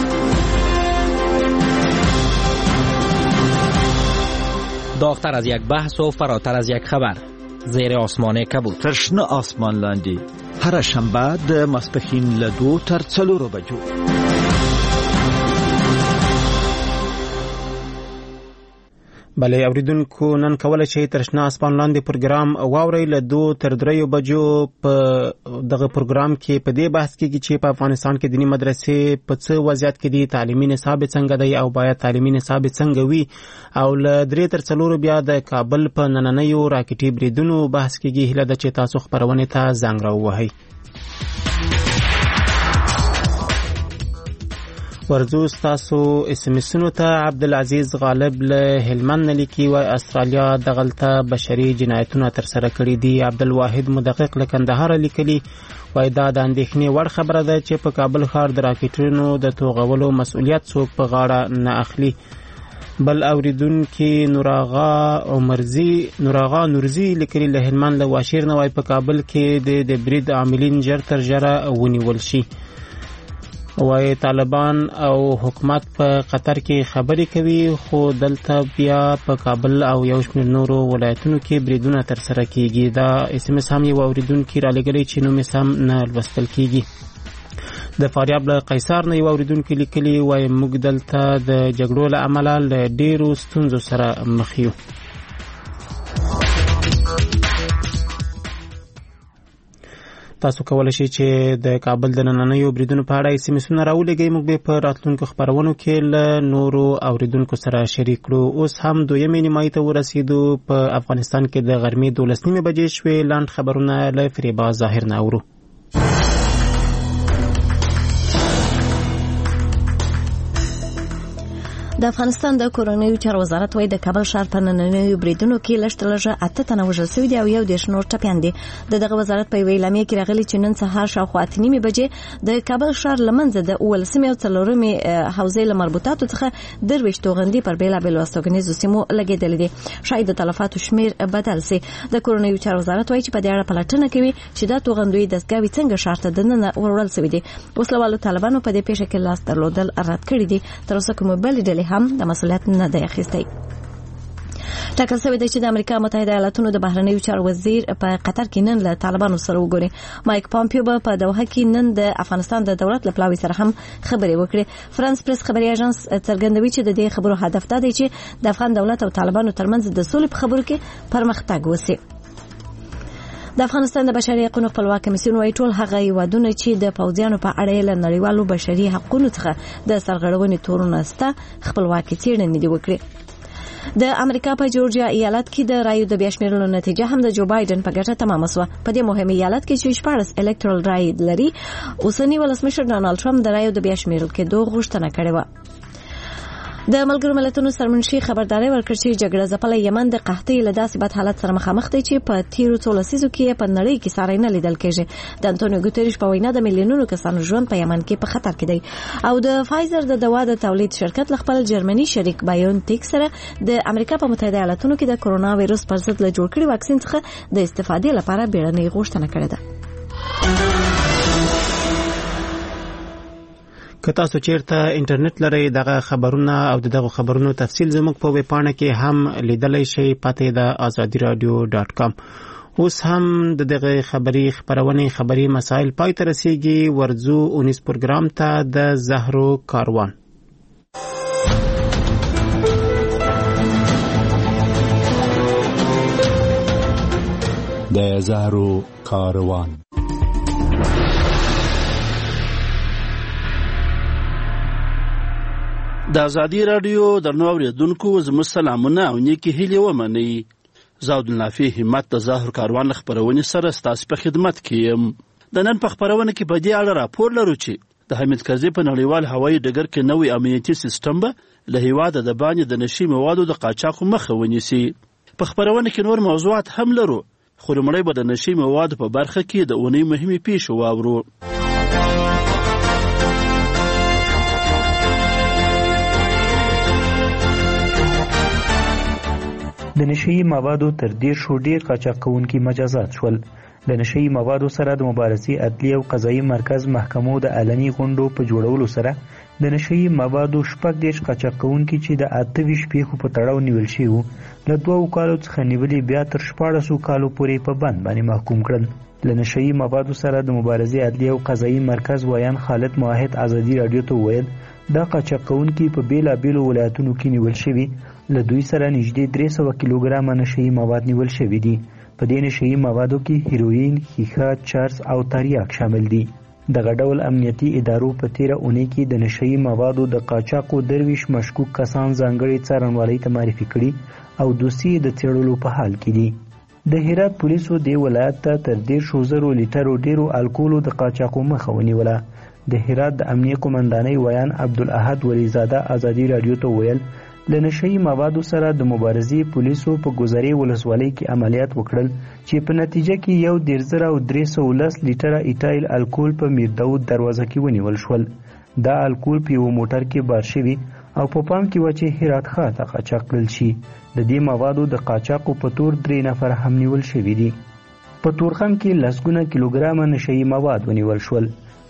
داغتر از یک بحث و فراتر از یک خبر. زیر آسمان کبود. ترشنه آسمان لاندی هر شنبه د ماسپښین له دوه تر څلورو بجو. بله اوریدونکو نن کولای شئ ترشنه آسمان لاندې پروګرام واورئ له دوه تر دریو بجو. په دغه پروګرام کې په دې بحث کېږي چې په افغانستان کې دیني مدرسې په څه وضعیت کې دي، تعلیمي نصاب څنګه دی او باید تعلیمي نصاب څنګه وي، او له درې تر څلورو بیا د کابل په نننیو راکټي بریدونو بحث کېږي. هیله ده چې تاسو خبرونې ته زنګ راووهئ. ورځو تاسو اس ام اسونو ته عبدالعزیز غالب له هلمند لیکي و استرالیا دغلطه بشري جنایتونه تر سره کړې دي. عبدالواحد مدقق له کندهار لیکلي وای دا د اندېښنې وړ خبره ده چې په کابل ښار د راکټونو د توغولو مسؤلیت څوک په غاړه نه اخلي. بل اوریدونکو نوراغا عمرزي نوراغا نورزي لیکلي له هلمند له واشیر نه وای په کابل کې د برید عاملین جر تر جره ونیول شي. وای طالبان او حکومت په قطر کې خبرې کوي خو دلته بیا په کابل او یو شمېر نورو ولایتونو کې بریدونه ترسره کیږي. دا اس ام اس هم یو اوریدونکي رالیږلی چې نوم یې سم نه لوستل کیږي. د فاریاب له قیصار نه یو اوریدونکي لیکلي وای موږ دلته د جګړو له امله له ډیرو ستونزو سره مخ یو. تاسو کولی شئ چې د کابل د نننیو بریدونو په اړه اس ام اسونه راولېږئ. موږ به په راتلونکو خپرونو کې له نورو اوریدونکو سره شریک کړو. اوس هم دویمې نیمایي ته ورسېدو. په افغانستان کې د غرمې دولس نیمې بجې شوې. لاند خبرونه له فریبا ظاهر نه اورو. د افغانستان د کورنیو چارو وزارت وايي د کابل ښار په نننیو بریدونو کې لږ لږه اته تنه وژل شوي دي او یو دېرش نور ټپیان دي. د دغه وزارت په یوې اعلامیه کې راغلي چې نن سهار شاوخوا اته نیمې بجې د کابل ښار له منځه د اوولسمې او څلورمې حوزې له مربوطاتو څخه درویشت توغندي پر بېلابېلو استوګنیزو سیمو لګېدلې دي. شاید د تلفاتو شمېر بدل سي. د کورنیو چارو وزارت وايي چې په دې اړه پلټنه کوي چې دا توغندوی دستګاوې څنګه ښار ته دننه وروړل شوي دي. وسلوالو طالبانو په دې پیښه کې لاس درلودل رد کړي دي. تر اوسه کومه بلې ډلې هم د مسؤلیت نه دی اخیستی. ټاکل شوی دی چې د امریکا متحده ایالاتونو د بهرنیو چارو وزیر په قطر کې نن له طالبانو سره وګوري. مایک پامپیو به په دوحه کې نن د افغانستان د دولت له پلاوي سره هم خبرې وکړي. فرانس پریس خبري اژانس څرګندوي چې د دې خبرو هدف دا دی چې د افغان دولت او طالبانو ترمنځ د سولې په خبرو کې پرمختګ وشي. د افغانستان د بشري حقوقو خپلواک کمیسیون وايي ټول هغه یوادونه چې د پوځیانو په اړه له نړیوالو بشري حقوقو څخه د سرغړونې تورونه سته خپلواکي څېړنې دی وکړي. د امریکا په جورجیا ایالت کې د رایو د بیا شمیرلو نتیجه هم د جو بایدن په ګټه تمامه شوه. په دې مهم ایالت کې چې شپاړس الکترال رای لري اوسنی ولسمشر ډانلډ ټرمپ د رایو د بیا شمیرل کېدو غوښتنه کړې وه. د ملګرو ملتونو سرمنشي خبرداري ورکړه چې جګړه ځپلې یمن د قحطۍ له داسې بد حالت سره مخامخ دی چې په تیرو څو لسیزو کې په نړۍ کې ساری نه لیدل کېږي. د انټونیو ګوتریش په وینا د میلیونونو کسانو ژوند په یمن کې په خطر کې دی او د فایزر د دوا د تولید شرکت له خپل جرمني شریک بایونټیک سره د امریکا په متحده ایالاتونو کې د کرونا وایرس پر ضد له جوړ کړي واکسین څخه د استفادې لپاره بیړنۍ غوښتنه کړې ده. که تاسو چیرته انټرنیټ لرئ دغه خبرونه او دغه خبرونو تفصیل زموږ په ویب پاڼه کې هم لیدلی شئ. پته د آزادي رادیو ډاټ کام. اوس هم د دغه خبري خبرونه خبري مسائل پای ته رسیږي. ورځو اونیس پروګرام ته د زهرو کاروان. د زهرو کاروان. د آزادي رادیو درنو اوریدونکو زموږ سلامونه او نیکی هیلې ومنئ. زه عبدالنافع همت د زهرو کاروان خپرونې سره ستاسو په خدمت کې یم. د نن په خپرونه کې په دې اړه راپور لرو چې د حمید کرزي په نړیوال هوایي ډګر کې نوی امنیتي سیستم به له هیواده د باندې د نشي موادو د قاچاقو مخه ونیسي. په خپرونه کې نور موضوعات هم لرو خو لومړی به د نشي موادو په برخه کې د اونۍ مهمې پیښې واورو. د نشئی موادو تر ډیر شو ډیر قاچاق کوونکي مجازات شول. د نشئی موادو سره د مبارزې عدلي او قضایي مرکز محکمو د علني غونډو په جوړولو سره د نشئی موادو شپږ دېرش قاچاق کوونکي چې د اته ویشت پیښو په تړاو نیول شوي وو له دوو کالو څخه نیولې بیا تر شپاړسو کالو پورې په بند باندې محکوم کړل. له نشئی موادو سره د مبارزې عدلي او قضایي مرکز ویان خالد موحد آزادي رادیو ته وویل دا قاچاق کوونکي په بیلابیلو ولایتونو کې نیول شوي. له دوی سره نږدې درې سوه کیلوګرامه نشئی مواد نیول شوي دي. په دې نشئی موادو کې هیروین، ښیښه، چرس او تریاک شامل دي. دغه ډول امنیتي ادارو په تیره اونۍ کې د نشئی موادو د قاچاقو درویشت مشکوک کسان ځانګړې څارنوالۍ ته معرفي کړي او دوسیې د څېړلو په حال کې دي. د هرات پولیسو دې ولایت ته تر دېرشو زرو لیټرو ډېرو الکولو د قاچاقو مخه ونیوله. د هرات د امنیه قومندانۍ ویان عبدالاحد ولیزاده آزادي رادیو ته ویل له نشئی موادو سره د مبارزې پولیسو په ګذرې ولسوالۍ کې عملیات وکړل چې په نتیجه کې یو دېرش زره او درې سوه لس لیټره ایټایل الکول په میرداود دروازه کې ونیول شول. دا الکول په یو موټر کې بار شوي او په پام کې و چې هرات ښار ته قاچاق کړل شي. د دې موادو د قاچاقو په تور درې نفر هم نیول شوي دي. په تورخم کې لسګونه کیلوګرامه نشئی مواد ونیول شول.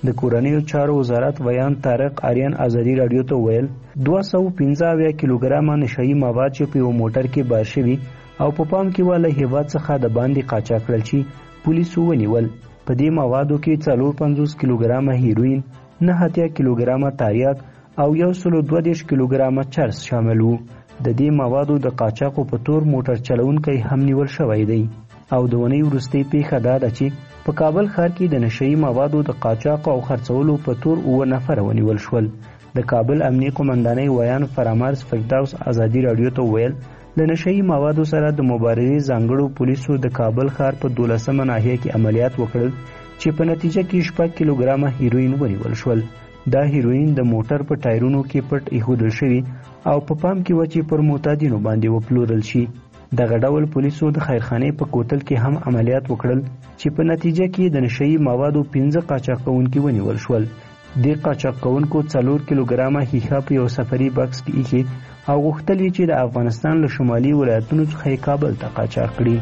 د کورنیو چارو وزارت ویان طارق آریان ازادي رادیو ته ویل دوه سوه پنځه اویا کیلوګرامه نشهیي مواد چې په یو موټر کې بار شوي او په پام کې والا هیواد څخه د باندې قاچاق کړل چې پولیسو ونیول. په دې موادو کې څلور پنځوس کیلوګرامه هیروین، نه اتیا کیلوګرامه تریاک او یو سلو دوه دېرش کیلوګرامه چرس شامل وو. د دې موادو د قاچاقو په تور موټر چلونکی هم نیول شوی دی. او د ونی وروستۍ پیښه دا ده چې په کابل ښار کې د نشهیي موادو د قاچاق او خرڅولو په تور اووه نفره ونیول شول. د کابل امنیه قومندانۍ ویان فرامارز فردوس ازادي رادیو ته ویل د نشهیي موادو سره د مبارزې ځانګړو پولیسو د کابل ښار په دولسمه ناحیه کې عملیات وکړل چې په نتیجه کې شپږ کیلوګرامه هیروین ونیول شول. دا هیروین د موټر په ټایرونو کې پټ ایښودل شوي او په پام کې و چې پر معتادینو باندې وپلورل شي. دغه ډول پولیسو د خیرخانې په کوتل کې هم عملیات وکړل چې په نتیجه کې د نشهیي موادو پنځه قاچاق کوونکي ونیول شول. دې قاچاق کوونکو څلور کیلوګرامه ښیښه په یو سفري بکس کې ایښې او غوښتل یې چې د افغانستان له شمالي ولایتونو څخه یې کابل ته قاچاق کړي.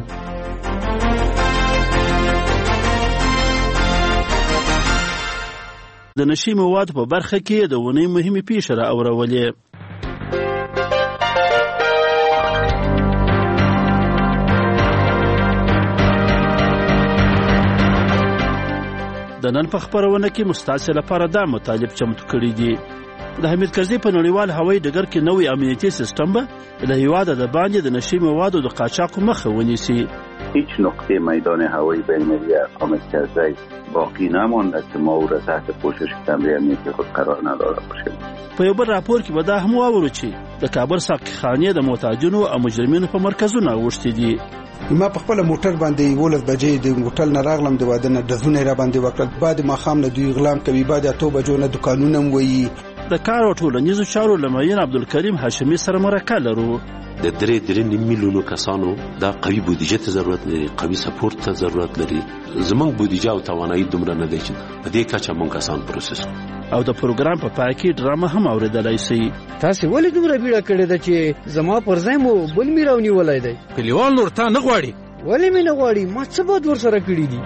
د نشي موادو په برخه کې د ونې مهمې پیښې را اورولې. د نن په خپرونه کې مستعصي لپاره دا مطالب چمتو کړي دي. د حمید کرزي په نړیوال هوایي ډګر کې نوې امنیتي سیستم به له هیواده د باندې د نشي موادو د قاچاق مخه ونیسي. هیچ نقطه میدان هوایی بین‌المللی اقامت کرده باقی نمانده که ما او را تحت پوشش کمره امنیتی خود قرار نداده باشیم. په یو بل راپور کې به دا هم واورو چې د کابل ساقخانې د معتادینو او مجرمینو په مرکزونه اوښتي دي. ما په خپل موټر باندې ولس بجې د هوټل نه راغلم د واده نه ډزونه را باندې وکړل. بعد ماښام نه دوی غلام کوي، بعد اته بجو نه دکانونه وایي. د کار او ټولنیزو چارو لمعین عبدالکریم هاشمي سره مرکه لرو. د درې درې نیم میلیونو کسانو دا قوي بودیجه ته ضرورت لري، قوي سپورت ته ضرورت لري. زمونږ بودیجه او توانایي دومره نه دی چې په دې کچه مونږ کسان پروسس او د پروګرام په پای کې ډرامه هم اورېدلی شئ. تاسې ولې دومره بیړه کړې ده چې زما پر ځای مو بل مې راونیولی دی؟ کلیوال نور تا نه غواړي. ولې مې نه غواړي؟ ما څه بد ورسره کړي دي؟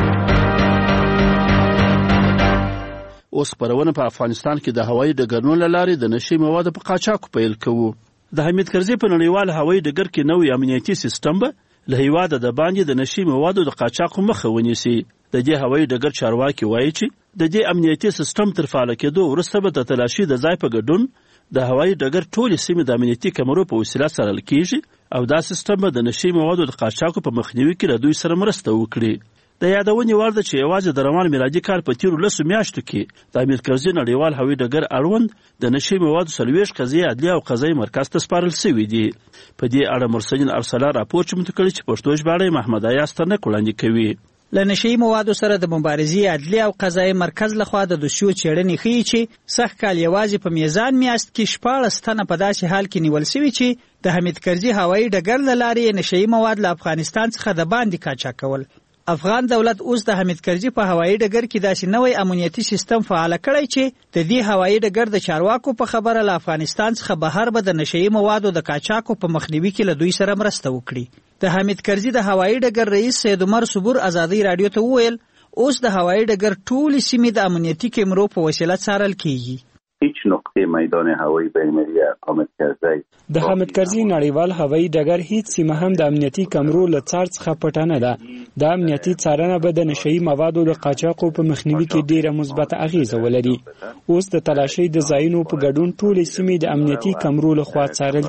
اوس خپرونه په افغانستان کې د هوایي ډګرونو له لارې د نشي موادو په قاچاق پیل کوو. د حمید کرزي په نړیوال هوایي ډګر کې نوې امنیتي سیستم به له هیواده د باندې د نشي موادو د قاچاق مخه ونیسي. د دې هوایي ډګر چارواکي وایي چې د دې امنیتي سیستم تر فعاله کېدو وروسته به د تلاشي د ځای په ګډون د هوایي ډګر ټولې سیمې د امنیتي کمرو په وسیله څارل کیږي او دا سیستم به د نشي موادو د قاچاقو په مخنیوي کې له دوی سره مرسته وکړي. د یادونې وړ ده چې یوازې د روان میلادي کال په تیرو لسو میاشتو کې د امیر کرزي نړیوال هوایي ډګر اړوند د نشي موادو څلوېښت قضیې عدلیه او قضایي مرکز ته سپارل سوي دي. په دې اړه مرسلین ارسلا راپور چمتو کړی چې پښتو ژباړه یې محمد ایاز ترنک وړاندې کوي. له نشي موادو سره د مبارزې عدلیه او قضایي مرکز لخوا د دوسیو څېړنې ښیي چې سږ کال یوازې په میزان میاشت کې شپاړس تنه په داسې حال کې نیول سوي چې د حمید کرزي هوایي ډګر له لارې نشي مواد له افغانستان څخه د باندې قاچاق کول. افغان دولت اوس د حمید کرزي په هوایي ډګر کې داسې نوی امنیتي سیستم فعال کړی چې د دې هوایي ډګر د چارواکو په خبره له افغانستان څخه بهر به د نشي موادو د قاچاقو په مخنیوي کې له دوی سره مرسته وکړي. د حمید کرزي د هوایي ډګر رئیس سید عمر صبور ازادي رادیو ته وویل اوس د هوایي ډګر ټولې سیمې د امنیتي کیمرو په وسیله څارل کیږي. هیچ نقطه میدان هوایی بین‌المللی اقامت کرده د حمید کرزي نړیوال هوایي ډګر هیڅ سیمه هم د امنیتي کمرو له څار څخه پټه نه ده. د امنیتي څارنه به د نشهیي موادو د قاچاقو په مخنیوي کې ډیره مثبته اغیزه ولري. اوس د تلاشۍ د ځایونو په ګډون ټولې سیمې د امنیتي کمرو لخوا څارل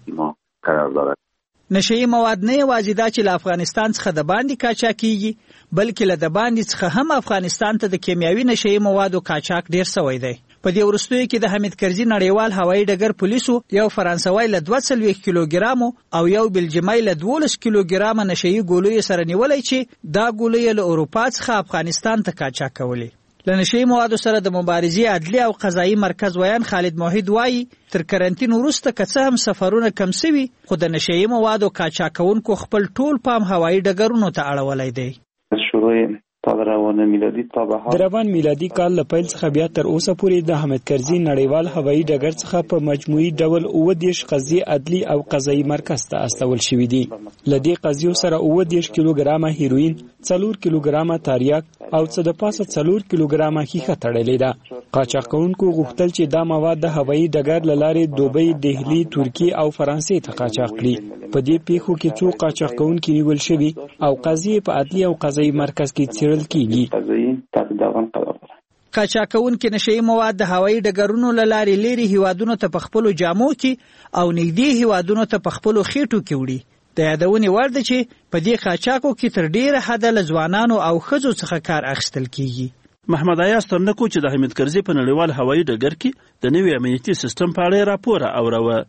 کیږي. نشهیي مواد نه یوازې دا چې له افغانستان څخه د باندې قاچاق کیږي بلکې له د باندې څخه هم افغانستان ته د کیمیاوي نشهیي موادو قاچاق ډیر سوی دی. په دې وروستیو کې د حمید کرزي نړیوال هوایي ډګر پولیسو یو فرانسوی له دوه څلوېښت کیلوګرامو او یو بلجیمای له دولس کیلوګرامه نشهیي ګولیو سره نیولی چې دا ګولیو له اروپا څخه افغانستان ته قاچاق کولې. له نشهیي موادو سره د مبارزې عدلیه او قضایي مرکز ویان خالد موحد وایي تر کرنټین وروسته که څه هم سفرونه کم سوي خو د نشهیي موادو قاچاق کوونکو خپل ټول پام هوایي ډګرونو ته اړولی دی. شروع تا د روان میلادي تا به د روان میلادي کال له پیل څخه بیا تر اوسه پورې د حامد کرزي نړیوال هوایي ډګر څخه په مجموعي ډول اووه دېرش قضیې عدلي او قضایي مرکز ته استول شوي دي. له دې قضیو سره اووه دېرش کیلوګرامه هیروین، څلور کیلوګرامه تاریاک او څه د پاسه څلور کیلوګرامه ښیښه تړلې ده. قاچاق کوونکو غوښتل چې دا مواد د هوایي ډګر له لارې دوبۍ، دهلي، ترکیې او فرانسې ته قاچاق کړي. په دې پیښو کې څو قاچاق کوونکي نیول شوي او قضیې په عدلي او قضایي مرکز کې څیړل کیږي. قاچاق کوونکي نشئی مواد د هوایي ډګرونو له لارې لیري هیوادونو ته په خپلو جامو کې او نږدې هیوادونو ته په خپلو خېټو کې وړي. د یادونې وړ ده چې په دې قاچاقو کې تر ډیره حده له ځوانانو او ښځو څخه کار اخیستل کیږي. محمد عیاض ترنکو چې د حامد کرزي په نړیوال هوایي ډګر کې د نوي امنیتي سیستم په اړه راپور اوروه.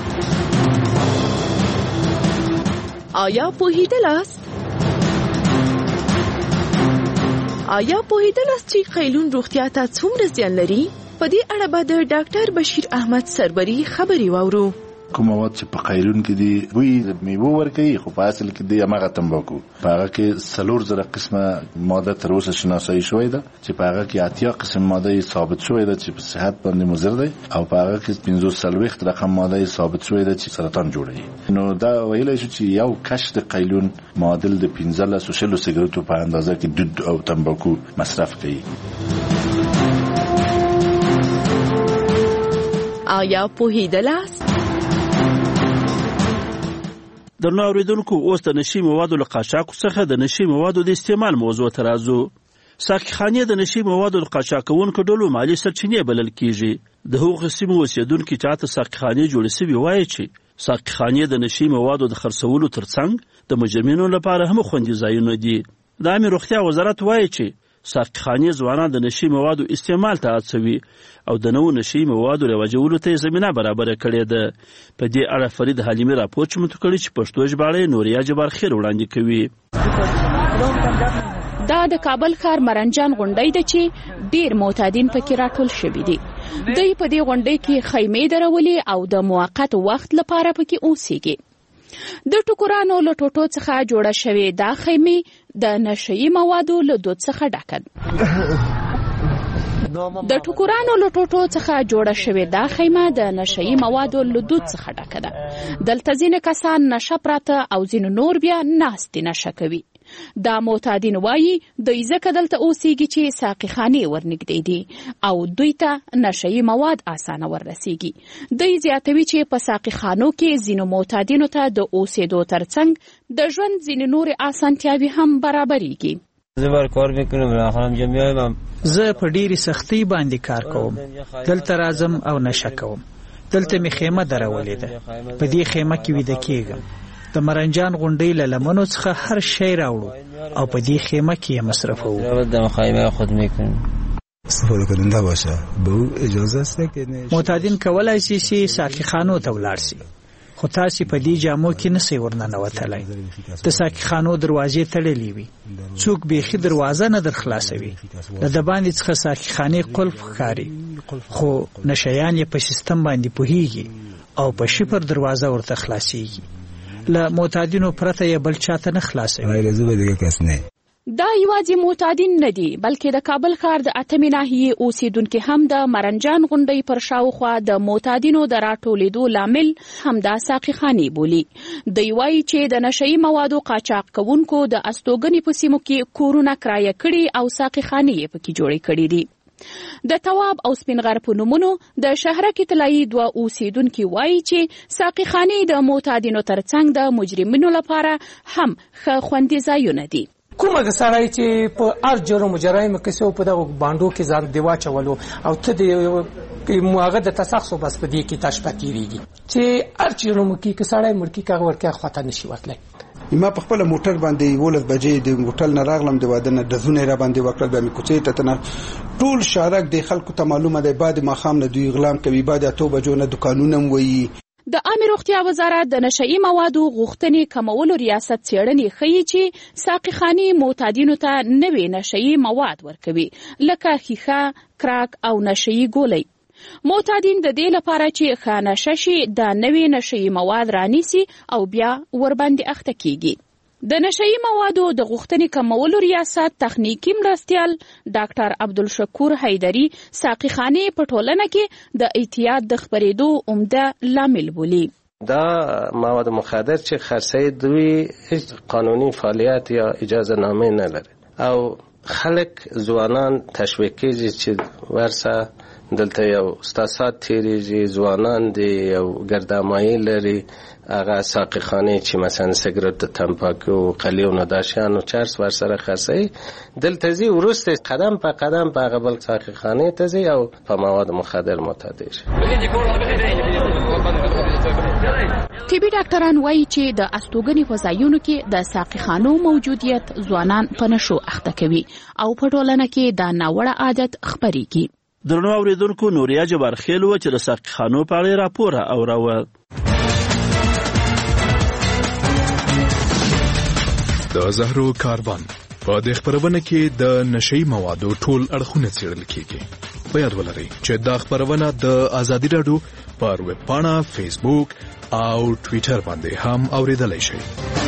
آیا پوهیدلاست؟ آیا پوهیدلاست چې قیلون روغتیا ته څومره زیان لري؟ په دې اړه به د ډاکټر بشیر احمد سربری خبري واورو. کوم مواد چې په قیلون کې دي بوی میوه ورکوي، خو په اصل کې دی هغه تمباکو. په هغه کې څلور زره قسمه ماده تر اوسه شناسایی شوې ده چې په هغه کې اتیا قسم ماده ثابت شوې ده چې په صحت باندې مضر دی، او په هغه کې پنځوس څلوېښت رقم ماده ثابت شوې ده چې سرطان جوړوي. نو دا ویلی شو چې یو کش د قیلون معادل د پنځلسو شلو سیګریټو په اندازه کې دود او تمباکو مصرف کوي. آیا پوهیدلاست؟ درنو اوریدونکو، اوس د نشي موادو له قاچاق څخه د نشي موادو د استعمال موضوع ته راځو. ساقيخانې د نشي موادو له قاچاق کوونکو ډلو مالي سرچینې بلل کیږي. د هغو سیمو اوسیدونکو چې چاته ساقيخانې جوړې سوي وایي چې ساقيخانې د نشي موادو د خرڅولو ترڅنګ د مجرمینو لپاره هم خوندي ځایونه دي. د عامه روغتیا وزارت وایي چې ساقيخانې ځوانان د نشي موادو استعمال ته هڅوي او د نوو نشي موادو رواجولو ته زمینه برابره کړې ده. په دې اړه فرید حلیمي راپور چمتو کړی چې پښتو ژباړه نوریا جبار خیر وړاندې کوي. دا د کابل ښار مرنجان غونډۍ ده چې ډیر معتادین پکې راټول شوي دي. دوی په دې غونډۍ کې خیمې درولې او د موقت وخت لپاره پکې اوسېږي. د ټوکرانو له ټوټو څخه جوړه شوې دا خیمې د نشئی موادو له دود څخه ډکه د ټوکرانو له ټوټو څخه جوړه شوې دا خیمه د نشئی موادو له دود څخه ډکه ده. دلته ځینې کسان نشه پراته او ځینې نور بیا ناستې نشه کوي. دا معتادین وایي دوی ځکه دلته اوسېږي چې ساقيخانې ورنږدې دي او دوی ته نشئی مواد اسانه وررسېږي. دوی زیاتوي چې په ساقيخانو کې ځینو معتادینو ته د اوسېدو ترڅنګ د ژوند ځینې نورې اسانتیاوې هم برابرېږي. زه بر کار میکنم بالاخره هم میایم. زه په ډېرې سختۍ باندې کار کوم. دلته راځم او نشه کوم. دلته مې خیمه درولې ده. په دې خیمه کې ویده کېږم. د مرنجان غونډۍ له لمنو څخه هر شی راوړو او په دې خیمه کې یې مصرفوو. د خیمه خود میکنم. استفاده کننده باشه به او اجازه است که معتادین کولای شي چې ساقيخانو ته ولاړ شي، خو تاسو په دې جامو کې نسئ ورننوتلای. د ساقيخانو دروازې تړلې وي، څوک بیخي دروازه نه در خلاصوي. له د باندې څخه ساقيخانې قلف ښکاري، خو نشیان یې په سیستم باندې پوهیږي او په شفر دروازه ورته خلاصيږي. له معتادینو پرته یې بل چاته نه خلاصوي. دا یوازې معتادین نه دي، بلکې د کابل ښار د اتمې ناحیې اوسیدونکي هم د مرنجان غونډۍ پر شاوخوا د معتادینو د راټولېدو لامل همدا ساقيخانې بولي. دوی وایي چې د نشئی موادو قاچاق کوونکو د استوګنې په سیمو کې کورونه کرایه کړي او ساقيخانې یې پکې جوړې کړي دي. د تواب او سپینغر په نومونو د شهرک طلایي دوه اوسیدونکي وایي چې ساقيخانې د معتادینو ترڅنګ د مجرمینو لپاره هم ښه خوندي ځایونه دي. کومه د سړی چې په هر جرم و جرایمو کې څو په دغه بانډو کې ځان دی واچولو او ته د هغه د تسخص بس په دې کې تشپه تېرېږي چې هر جرم کې که سړی مړ کي که ورکه خواته نشي ورتلی. ما په خپل موټر باندې ولس بجې د هوټل نه راغلم، د واده نه دزونه را باندې وکړل، د کوڅې ته تنه ټول شارک د خلکو ته معلومه ده. بعد ما خام نه دوی اغلام کوي، بعد اتو بجو نه دکانونه وي. د عامه روغتیا وزارت د نشئی موادو غوښتنې کمولو ریاست څېړنې ښیي چې ساقيخانې معتادینو ته نوې نشئی مواد ورکوي، لکه ښیښه، کراک او نشئی ګولۍ. معتادین د دې لپاره چې ښه نشه شي د نوې نشئی مواد رانیسي او بیا ورباندې اخته کیږي. د نشئی موادو د غوښتنې کمولو ریاست تخنیکی مرستیال ډاکټر عبدالشکور حیدری ساقي خانې په ټولنه کې د اعتیاد د خپرېدو عمده لامل بولي. دا مواد مخدر چې خرڅوي دوی هیڅ قانوني فعالیت یا اجازه نامه نه لري او خلک ځوانان تشویق کیږي چې ورسه دلته یو استاسات تیریږي، ځوانان دي یو ګردامایي لري، هغه ساقي خانې چې مثلا سګرټ، تمباکو، قلیو، نداشیان او چرس ورسره خرڅوي. دلته ځي وروسته قدم په قدم په هغه بل ساقي خانې ته ځي او په مواد مخدر معتاد شي. طبي ډاکټران وایي چې د استوګنې په ځایونو کې د ساقي خانو موجودیت ځوانان په نشو اخته کوي او په ټولنه کې دا ناوړه عادت خپرېږي. درنو اوریدونکو، نوریا جبارخیل و چې د ساقي خانو په اړه راپور اوروه. د زهرو کاروان په دې خبرونه کې د نشئی موادو ټول اړخونه څېړل کیږي. په یاد ولرئ چې دا خبرونه د ازادي راډیو پر ویب پاڼه، فیسبوک او ټویټر باندې هم اوریدلای شئ.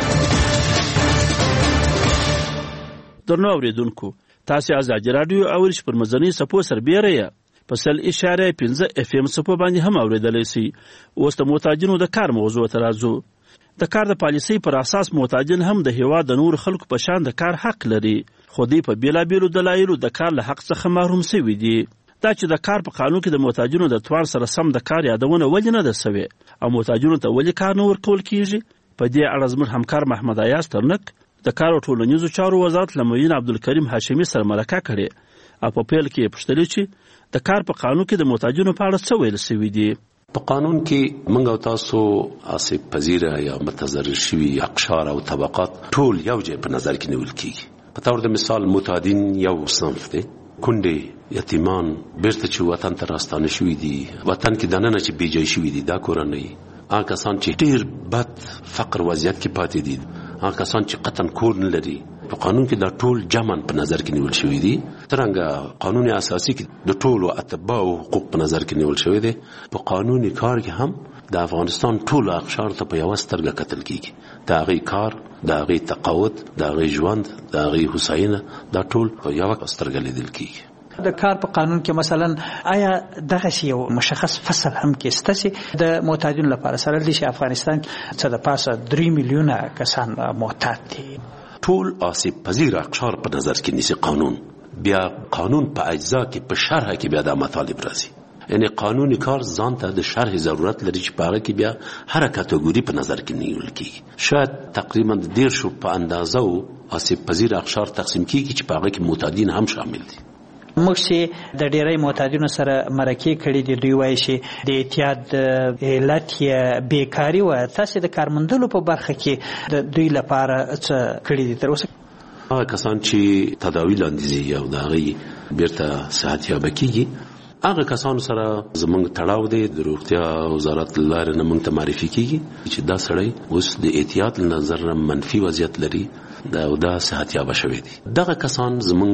درنو اوریدونکو، تاسو ازادي راډیو اورئ پر مزنی سپو سربېره یا په سل اشاره پنځه اف ام سپو باندې هم اوریدلای شئ. اوس د محتاجینو د کار موضوع ترازو. د کار د پالیسۍ پر اساس محتاجین هم د هیواد د نور خلکو په شان د کار حق لري، خو دوی په بیلابیلو دلایلو د کار له حق څخه محروم شوي دي. دا چې د کار په قانون کې د محتاجینو د توان سره سم د کار یادونه ولې نه ده سوې او محتاجینو ته ولې کار نه ورکول کیږي، په دې اړه زموږ همکار محمد ایاز ترنک د کار او ټولنیزو چارو وزارت له معین عبدالکریم هاشمي سره مرکه کړې او په پیل کې یې پوښتلې چې د کار په قانون کې د محتاجینو په اړه څه ویل سوي دي. په قانون کې موږ او تاسو آسیب پذیره یا متضرر شوي اقشار او طبقات ټول یو ځای په نظر کې نیول کیږي. په تور د مثال محتاجین یو صنف دي، کونډې، یتیمان، بیرته چې وطن ته راستانه شوي دي، وطن کې دننه چې بیځای شوي دي، دا کورنۍ، هغه کسان چې ډېر بد فقر وضعیت کې پاتې دي، هغه کسان چې قطعا کور نه لري. په قانون کې دا ټول جمعاً په نظر کې نیول شوي دي. څرنګه قانون اساسي کې د ټولو اتباعو حقوق په نظر کې نیول شوي دي، په قانون کار کې هم د افغانستان ټولو اقشار ته په یوه سترګه کتل کیږي. د هغې کار، د هغې تقاعد، د هغې ژوند، د هغې هوساینه، دا ټول په یوه سترګه لیدل کیږي. د کار په قانون کې مثلا آیا دغه یو مشخص فصل هم کې سته چې د محتاجینو لپاره سره دي چې افغانستان کې څه د پاسه درې میلیونه کسان محتاج دي؟ ټول آسیب پذیر اقشار په نظر کې نیسي قانون. بیا قانون په اجزا کې په شرح کې بیا د مطالب راځي، یعنی قانوني کار ځان ته د شرح ضرورت لري چې په هغه کې بیا هر کټګوري په نظر کې نیول کیږي. شاید تقریبا د ډېر شو په اندازه او آسیب پذیر اقشار تقسیم کیږي چې په هغه کې محتاجین هم شامل دي. موږ چې د ډیری محتاجینو سره مرکې کړي دي، دوی وایي چې د اعتیاد علت یې بیکاري وه. تاسې د کارموندلو په برخه کې د دوی لپاره څه کړي دي تر اوسه؟ هغه کسان چې تداوی لاندې ځي او د هغې بیرته صحت یابه کیږي، هغه کسانو سره زموږ تړاو دی، د روغتیا وزارت له لارې نه موږ ته معرفي کیږي چې دا سړی اوس د اعتیاد له نظر منفي وضعیت لري دا او دا صحت یابه شوی دي. دغه کسان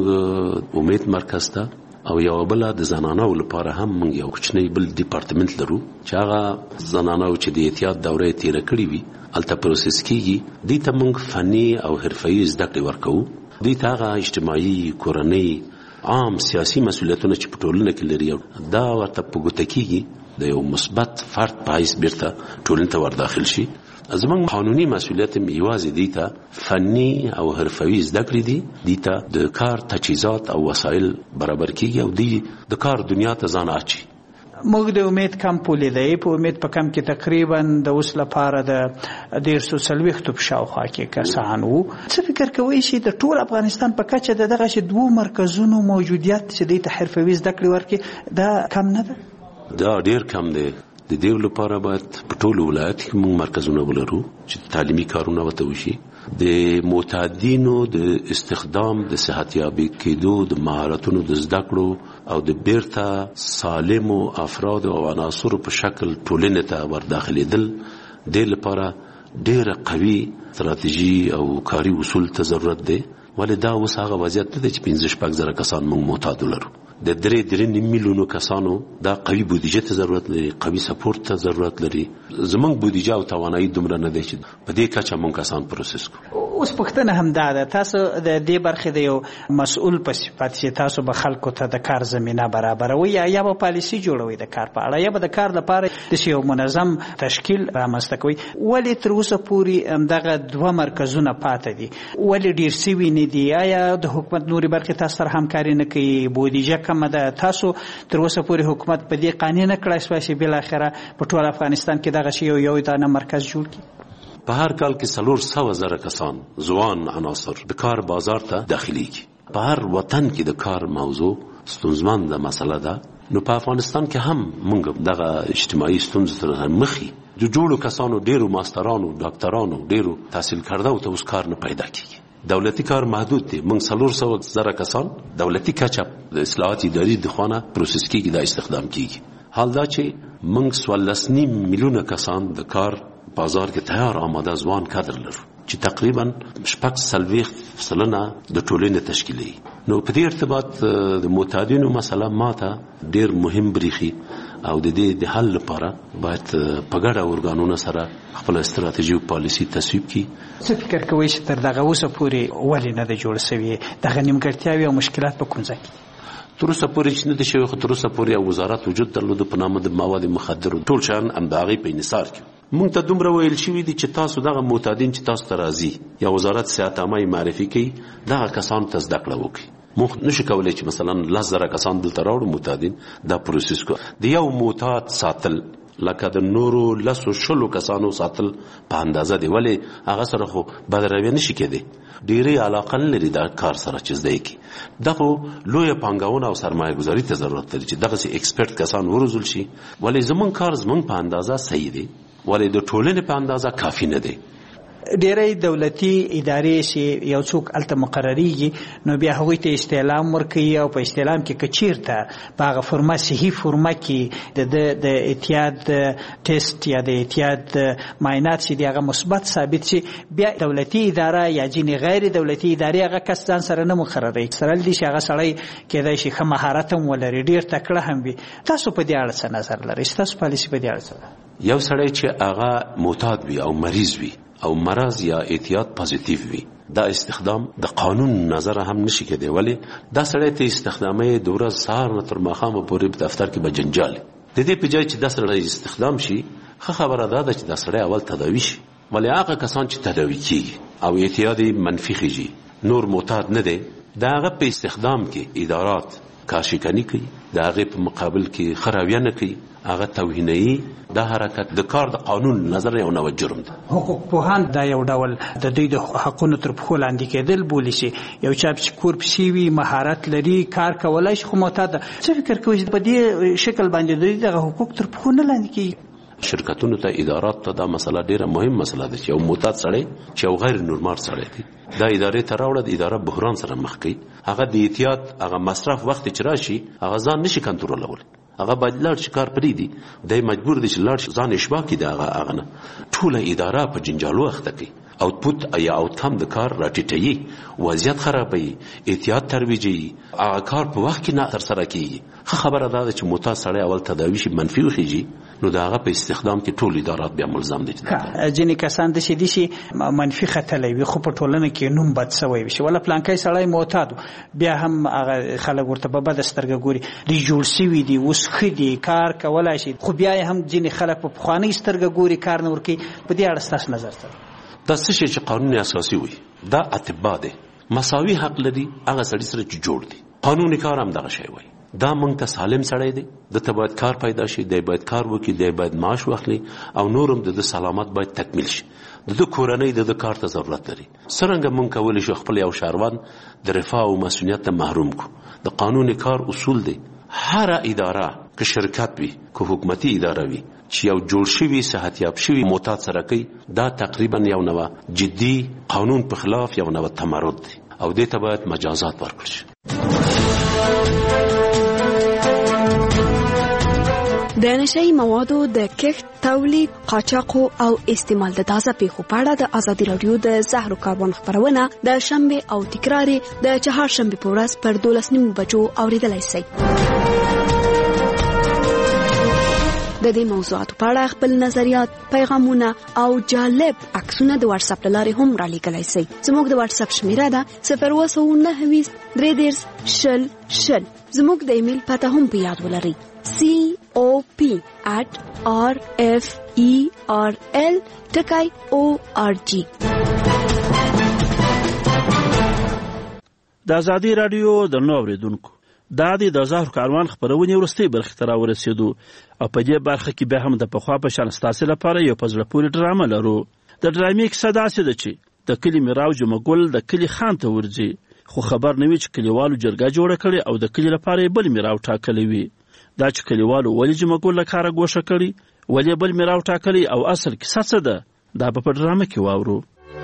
زموږ امید مرکز ته او یو بل د زنانو لپاره هم موږ یو کوچنی بل ډیپارټمنټ لرو چې هغه زنانو چې د اعتیاد دوره تیر کړې وي الته پروسس کیږي. دې ته موږ فني او حرفي زده کړې ورکوو. دې ته هغه اجتماعي، کورنۍ، عام سیاسي مسؤلیتونه چې په ټولنه کې لري دا ورته په ګوته کیږي، د یو مثبت فرد په حیث بیرته ټولنې ته ورداخل شي. زموږ قانوني مسؤلیت هم یوازې دې ته فني او حرفوي زده کړې دي، دې ته د کار تجهیزات او وسایل برابر کیږي او دې د کار دنیا ته ځان اچي. موږ د امید کمپ ولیدی، په امید په کمپ کې تقریبا د اوس لپاره د ډېر څو څلوېښتو په شاوخوا کې کسان وو. څه فکر کوئ چې د ټول افغانستان په کچه د دغسې دوو مرکزونو موجودیت چې دې ته حرفوي زده کړې ورکړي دا کم نه ده؟ دا ډېر کم دی. د دې لپاره باید په ټولو ولایت کې موږ مرکزونه ولرو چې تعلیمي کارونه ورته وشي. د معتادینو د استخدام، د صحت یابي کېدو، د مهارتونو د زده کړو او د بیرته سالمو افرادو او عناصرو په شکل ټولنې ته ورداخلېدل، دې لپاره ډېره قوي ستراتیژي او کاري اصول ته ضرورت دی. ولې دا اوس هغه وضعیت دی چې پنځه شپږ زره کسان موږ معتاد ولرو. د درې درې نیم میلیونو کسانو دا قوي بودیجه ته ضرورت لري، قوي سپورت ته ضرورت لري. زموږ بودیجه او توانایي دومره نه دی چې په دې کچه موږ کسان پروسس کړو. اوس پښتنه هم دا ده تاسو د دې برخې د یو مسؤل په صفت چې تاسو به خلکو ته د کار زمينه برابروي یا یا به پالیسي جوړوي د کار په اړه یا به د کار لپاره د یو منظم تشکیل رامنځته کوي ولې تر اوسه پورې دغه دوه مرکزونه پاتې دي ولې ډیر سوي نه دي آیا د حکومت نوري برخې تاسو سره همکاري نه کوي بودیجه کم ده تاسو تر اوسه پورې حکومت په دې قانون نه کړای چې بل اخره په ټول افغانستان کې دغه شی یو یو دانه مرکز جوړ کړي په هر کال کې سلور سوه زره کسان ځوان عناصر د کار بازار ته داخليږي په هر وطن کې د کار موضوع ستونزمنده مسله ده نو په افغانستان کې هم موږ دغه اجتماعي ستونزې سره مخ یو د جوړو کسانو ډیرو ماسترانو ډاکټرانو ډیرو تحصیل کرده او ته اوس کار نه پیدا کیږي دولتي کار محدود دی موږ سلور سوه زره کسان دولتي کچه د اصلاحات اداري د خوانه پروسس کیږي دا استخدام کیږي حال دا چې موږ څوارلس نیم میلیونه کسان د کار بازار کې تیار آماده ځوان کادر لرو چې تقریبا شپږ څلوېښت سلنه د ټولنې تشکیلوي نو په دې ارتباط د معتادینو مسله ماته ډیر مهم بریخي او د دې د حل لپاره باید په ګډه اورګانونو سره خپل استراتیژي او پالیسي تصویب کړي څه فکر کوئ چې تر دغه اوسه پورې ولې نه ده جوړ شوی دغه نیمګړتیاوې او مشکلات په کوم ځای کې تر اوسه پورې چې نه دي شوی خو تر اوسه پورې یو وزارت وجود درلود په نامه د مواد مخدر ټول شان همدغه په انحصار کې مونږ ته دومره ویل شوي دي چې تاسو دغه معتادین چې تاسو ته راځي یا وزارت صحت عامه معرفي کوي دغه کسان ته زده کړه وکړي موږ نشو کولی چې مثلا لس زره کسان دلته راوړو معتادین دا پروسس کو د یو معتاد ساتل لکه د نورو لسو شلو کسانو ساتل په اندازه دی ولې هغه سره خو بدروي نشي کېدی ډېرې علاقه نه لري دا کار سره چې زده کړي دغه لویه پانګونه او سرمایه ګذاري ته ضرورت لري چې دغه ایکسپرت کسان وروزل شي ولې زمونږ کار زمونږ په اندازه صحیح دی ولې د ټولنې په اندازه کافي نه دی ډېری دولتي ادارې چې یو څوک الته مقرریږي نو بیا هغوی ته استعلام ورکوي او په استعلام کې که چیرته په هغه فرمه صحي فرمه کې د د اعتیاد ټیسټ یا د اعتیاد معاینات چې دي هغه مثبت ثابت شي بیا دولتي اداره یا ځینې غیر دولتي ادارې هغه کس ځان سره نه مقرروي سره دي چې هغه سړی کېدای شي ښه مهارت هم ولري ډېر تکړه هم وي تاسو په دې اړه څه نظر لرئ ستاسو پالیسي په دې اړه څه یو سړی چې هغه معتاد وي او مریض وي او مرض یا اعتیاد پازیټیو وي دا استخدام د قانون نظر هم نشي کېدی ولی دا سړی ته استخدامي د ورځ سهار نه تر ماښامه پورې په دفتر کې به جنجال د دې په ځای چې دا سړی استخدام شي ښه خبره ده چې دا سړی اول تداوي شي ولی هغه کسان چې تداوي کیږي او اعتیاد منفي خيږي نور معتاد نه دی دا هغه په استخدام کې ادارات کارشکنی کوي دا هغه په مقابل کې خراویه نه کوي هغه توهیني دا حرکت د کار د قانون نظر یو نو جرم ده حقوق پوهان دا یو ډول د دوی د حقونو تر پښو لاندې کېدل بولي شي یو چا چې کور پسې وي مهارت لري کار کولای شي خو معتاد څه فکر کوي په دې شکل باندې دوی د حقوق تر پښو نه لاندې کېږي شرکتونو ته ادارات ته دا مسله ډیره مهم مسله ده چې یو معتاد سړی چې یو غیر نورمال سړی دی دا ادارې ته راوړه د اداره بحران سره مخ کوي هغه د احتیاط هغه مصرف وخت چې راشي هغه ځان نشي کنټرولول هغه باید لاړ شي کار پرې دی دی مجبور دی چې لاړ شي ځان اشباع کړي د هغه هغه نه ټوله اداره په جنجالو اخته کوي اوټپوټ یا اوټکم د کار راټیټوي وضعیت خرابوي احتیاط ترویجي هغه کار په وخت کې نه ترسره کیږي ښه خبره ده چې معتاد سړی اول تداوي شي منفي وخیږي نو د هغه په استخدام کې ټول ادارات بیا ملزم دي ځینې کسان داسې دي چې منفي ختلی وي خو په ټولنه کې نوم بد سوی وي چې ولا پلانکی سړی معتاد بیا هم هغه خلک ورته په بده سترګه ګوري دوی جوړ سوي دي اوس ښه دي کار کولی شي خو بیا هم ځینې خلک په پخوانۍ سترګه ګوري کار نه ورکوي په دې اړه ستاسو نظر څه دا څه شی چې قانون اساسي وي دا اطباء دی مساوي حق لري هغه سړي سره چې جوړ دي قانوني کار هم دغه شی وي دا مونږ ته سالم سړی دی د ته باید کار پیدا شي دی باید کار وکړي دی باید معاش واخلي او نورم د سلامت باید تکمیل شي د کورنۍ د کار ته ضرورت لري څرنګه مونږ کولی شو خپل یو شهروند د رفاه او مسؤلیت ته محروم کو د قانوني کار اصول دی هر اداره که شرکت وي که حکومتي اداره وي چې یو جوړ شوی صحتیاب شوی معتاد سره کوي دا تقریبا یو نوه جدي قانون په خلاف یو نوه تمرد دی او دې ته باید مجازات ورکړل شي د نشئی موادو د کښت تولید قاچاق او استعمال د تازه پیښو په اړه د ازادي رادیو د زهرو کاروان خبرونه د شنبه او تکرار د چهارشنبه په ورځ پر دولس نیمو بجو اوریدلای شئ د دې موضوعاتو په اړه خپل نظریات، پیغامونه او جالب عکسونه د واتس اپ لارې هم را لیږلی شئ. زموږ د واتس اپ شمیره ده صفر اووه سوه نهه ویشت درې دېرش شل شل. زموږ د ایمیل پته هم په یاد ولرئ سی او پی at r f e r l ټکی او ار جی. د ازادي رادیو د نو اوریدونکو دا د زهر کاروان خبرونه ورستي برخه تر ورسېدو او په دې برخه کې به هم د پخوا په شان ستاسو لپاره یو پزړه پورې ډرامه لرو. د ډرامې کیسه داسې ده چې د کلی میراو جمګل د کلی خان ته ورځي، خو خبر نه وي چې کلیوالو جرګه جوړه کړي او د کلی لپاره بل میراو ټاکلی وي. دا چې کلیوالو ولې جمګل له کاره ګوښه کړي، ولې بل میراو ټاکلی او اصل کیسه څه ده، دا په ډرامه کې واورو.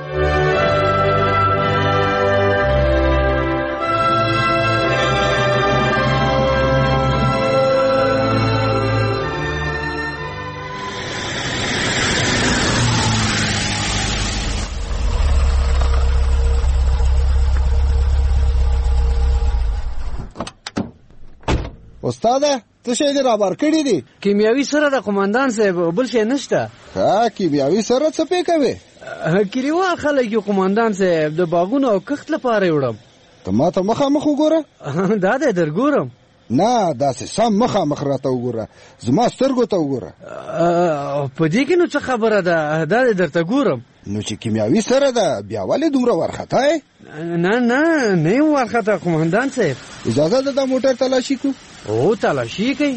استاده څه شی دې رابار کړي دي؟ کیمیاوي سره د قومندان صاحب بل شی نشته. ها کیمیاوي سره څه پې کوي؟ کلیوال خلک یې قومندان صاحب د باغونو او کښت لپاره وړم. ته ما ته مخامخ وګوره. دا دې درګورم. نه داسې سم مخامخ راته وګوره، زما سترګو ته وګوره. په دې کې نو څه خبره ده؟ دا دې درته ګورم. نو چې کیمیاوي سره ده بیا ولې دومره وارخطا یې؟ نه نه نه یم وارخطا قومندان صاحب. اجازه ده دا موټر تلاشي کو؟ او تلاشي کوي.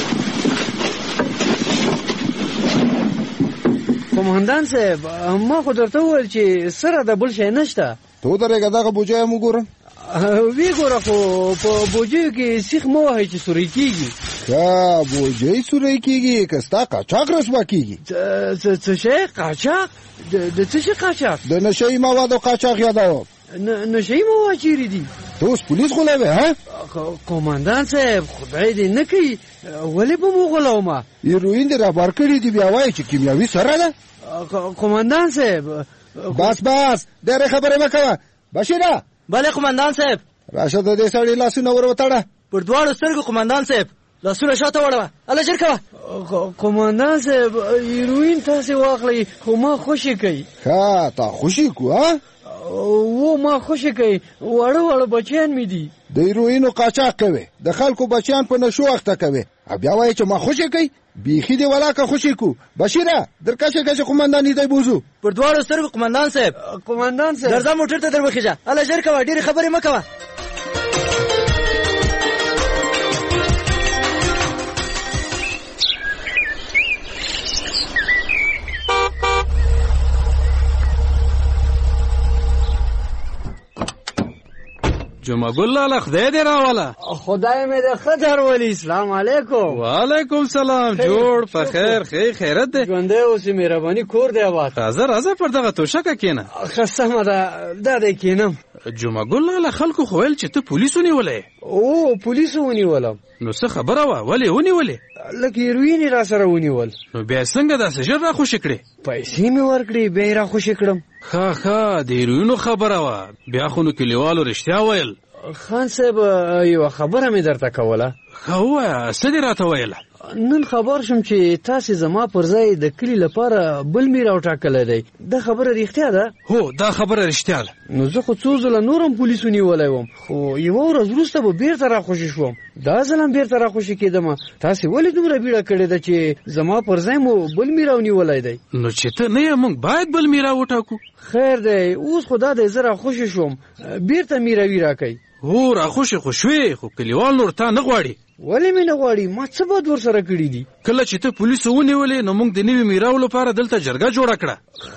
قومندان صاحب ما خو درته وویل چې سره د بل شی نشته. ته ودرېږه دغه بوجۍ هم وګوره. وی ګوره خو په بوجیو کې سیخ مه وهئ چې سوری کېږي. ښه بوجۍ سوری کېږي که ستا قاچاق رسوا کېږي. څه شی قاچاق؟ د څه شي قاچاق؟ د نشهیي موادو قاچاق یادوم. نشهیي مواد چیرې دي؟ ته اوس پولیس غولوې ها؟ قومندان صاحب خدای دې نه کوي، ولې به مو غولومه؟ هیروین دې رابار کړي دي بیا وایي چې کیمیاوي سره ده؟ قومندان صاحب بس بس ډېرې خبرې مه کوه. بشیره. بله قومندان صاحب. راشه د دې سړي لاسونه ور وتړه. پر دواړو سترګو قومندان صاحب، لاسونه شاته وړوه. هله ژر کوه. قومندان صاحب هیروین تاسې واخلئ خو ما خوشي کوي. ښه تا خوشي کو ها؟ و ما خوشي کوي، واړه واړه بچیان مې دي. د هیروینو قاچاق کوي، د خلکو بچیان په نشو اخته کوي، بیا وایي چې ما خوشي کوي. بیخي دې ولاکه خوشي کو. بشیره درکشه کشه قومندان دې بوزو. پر دواړو سترګو قومندان صاحب. قومندان صاحب درځه موټر ته در وخیژه. هله ژر کوه، ډېرې خبرې مه کوه. جمعګل لاله خدای دې راوله. خدای مې دې ښه درولي. سلام علیکم. وعلیکم سلام. جوړ په خیر خیر خیرت دی. ژوندی اوسې مهرباني کور دی آباد. راځه راځه پر دغه توشکه کښېنه. ښه سمه ده دا دی کښېنم. جمعګل لاله خلکو خو ویل چې ته پولیس ونیولی. او پولیس ونیولم. نو څه خبره وه؟ ولې ونیولې؟ لږ هیروین یې را سره ونیول. نو بیا څنګه داسې ژر را خوشي کړې؟ پیسې مې ورکړې بیا یې را خوشي کړم. ښه ښه د هیروینو خبره وه. بیا خو نو کلیوالو رښتیا ویل. خان صاحب یوه خبره مې درته کوله. ښه ووایه څه دې راته ویله؟ نن خبر شم چې تاسې زما پر ځای د کلي لپاره بل میراو ټاکلی دی. دا خبره رښتیا ده؟ هو دا خبره رښتیا ده. نو زه خو څو ځله نور هم پولیس ونیولی وم، خو یوه ورځ وروسته به بیرته راخوشي شوم. دا ځل هم بیرته راخوشي کېدمه. تاسې ولې دومره بیړه کړې ده چې زما پر ځای مو بل میراو نیولی دی؟ نو چې ته نه یې موږ باید بل میراو وټاکو. خیر دی اوس خو دا دی زه راخوشي شوم، بیرته میراوي راکئ. هو راخوشي خو شوې، خو کلیوال نور تا نه غواړي. ولې مې نه غواړي؟ ما څه بد ورسره کړي دي؟ کله چې ته پولیسو ونیولې نو موږ د نوي میراو لپاره دلته جرګه جوړه کړه.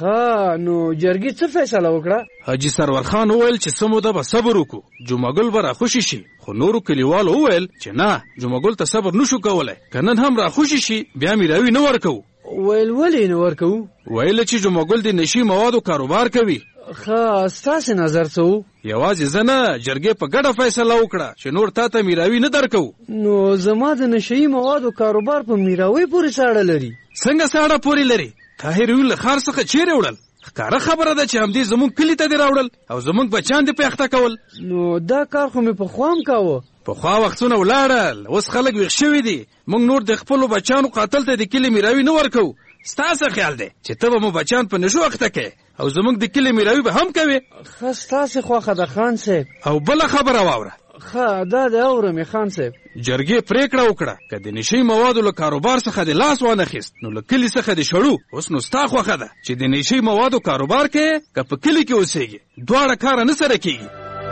ښه نو جرګې څه فیصله وکړه؟ حاجي سرور خان وویل چې څه موده به صبر وکړو، جمعګل به راخوشي شي. خو نورو کلیوالو وویل چې نه جمعګل ته صبر نشو کولی، که نن هم راخوشي شي بیا میراوي نه ورکوو. ویل ولې نه ورکوو؟ ویل چې جمعګل د نشي موادو کاروبار کوي. ښه ستاسې نظر څه و؟ یوازې زه نه، جرګې په ګډه فیصله وکړه چې نور تا ته میراوي نه درکوو. نو زما د نشهیي موادو کاروبار په میراوي پورې ساړه لري؟ څنګه ساړه پورې لري؟ تا هیروین له ښار څخه چیرې وړل؟ ښکاره خبره ده چې همدې زموږ کلي ته دې راوړل او زموږ بچیان دې په اخته کول. نو دا کار خو مې پخوا هم کاوه. په خوا وختونه ولاړل، اوس خلک ویښ شوي دي. موږ نور د خپلو بچیانو قاتل ته د کلي میراوي نه ورکو. ستاسو خیال دی چې ته به مو بچیان په نشو اخته کې او زموږ د کلي میراوي به هم کوي؟ ښه ستاسې خوښه ده خان صاحب. او بله خبره واوره. ښه دا د اورم خان صاحب. جرګې پریکړه وکړه که د نشي موادو له کاروبار څخه د لاس وانخیست نو له کلي څخه د شړو. اوس نو ستا خوښه ده چې د نشي موادو کاروبار کوې که په کلي کې اوسېږي، دواړه کاره نه سره کېږي.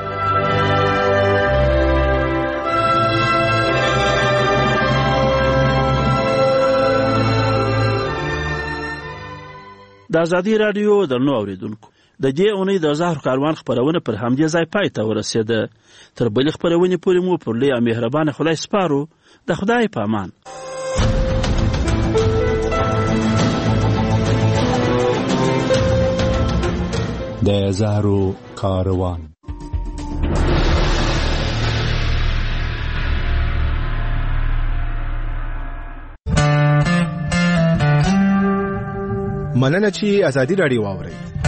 د ازادي راډیو درنو اوریدونکو، د دې اونۍ د زهر کاروان خپرونه پر همدې ځای پای ته ورسېده. تر بلې خپرونې پورې مو پر لوی او مهربانه خدای سپارو. د خدای په امان. د زهرو کاروان. مننه چې ازادي راډیو واورئ.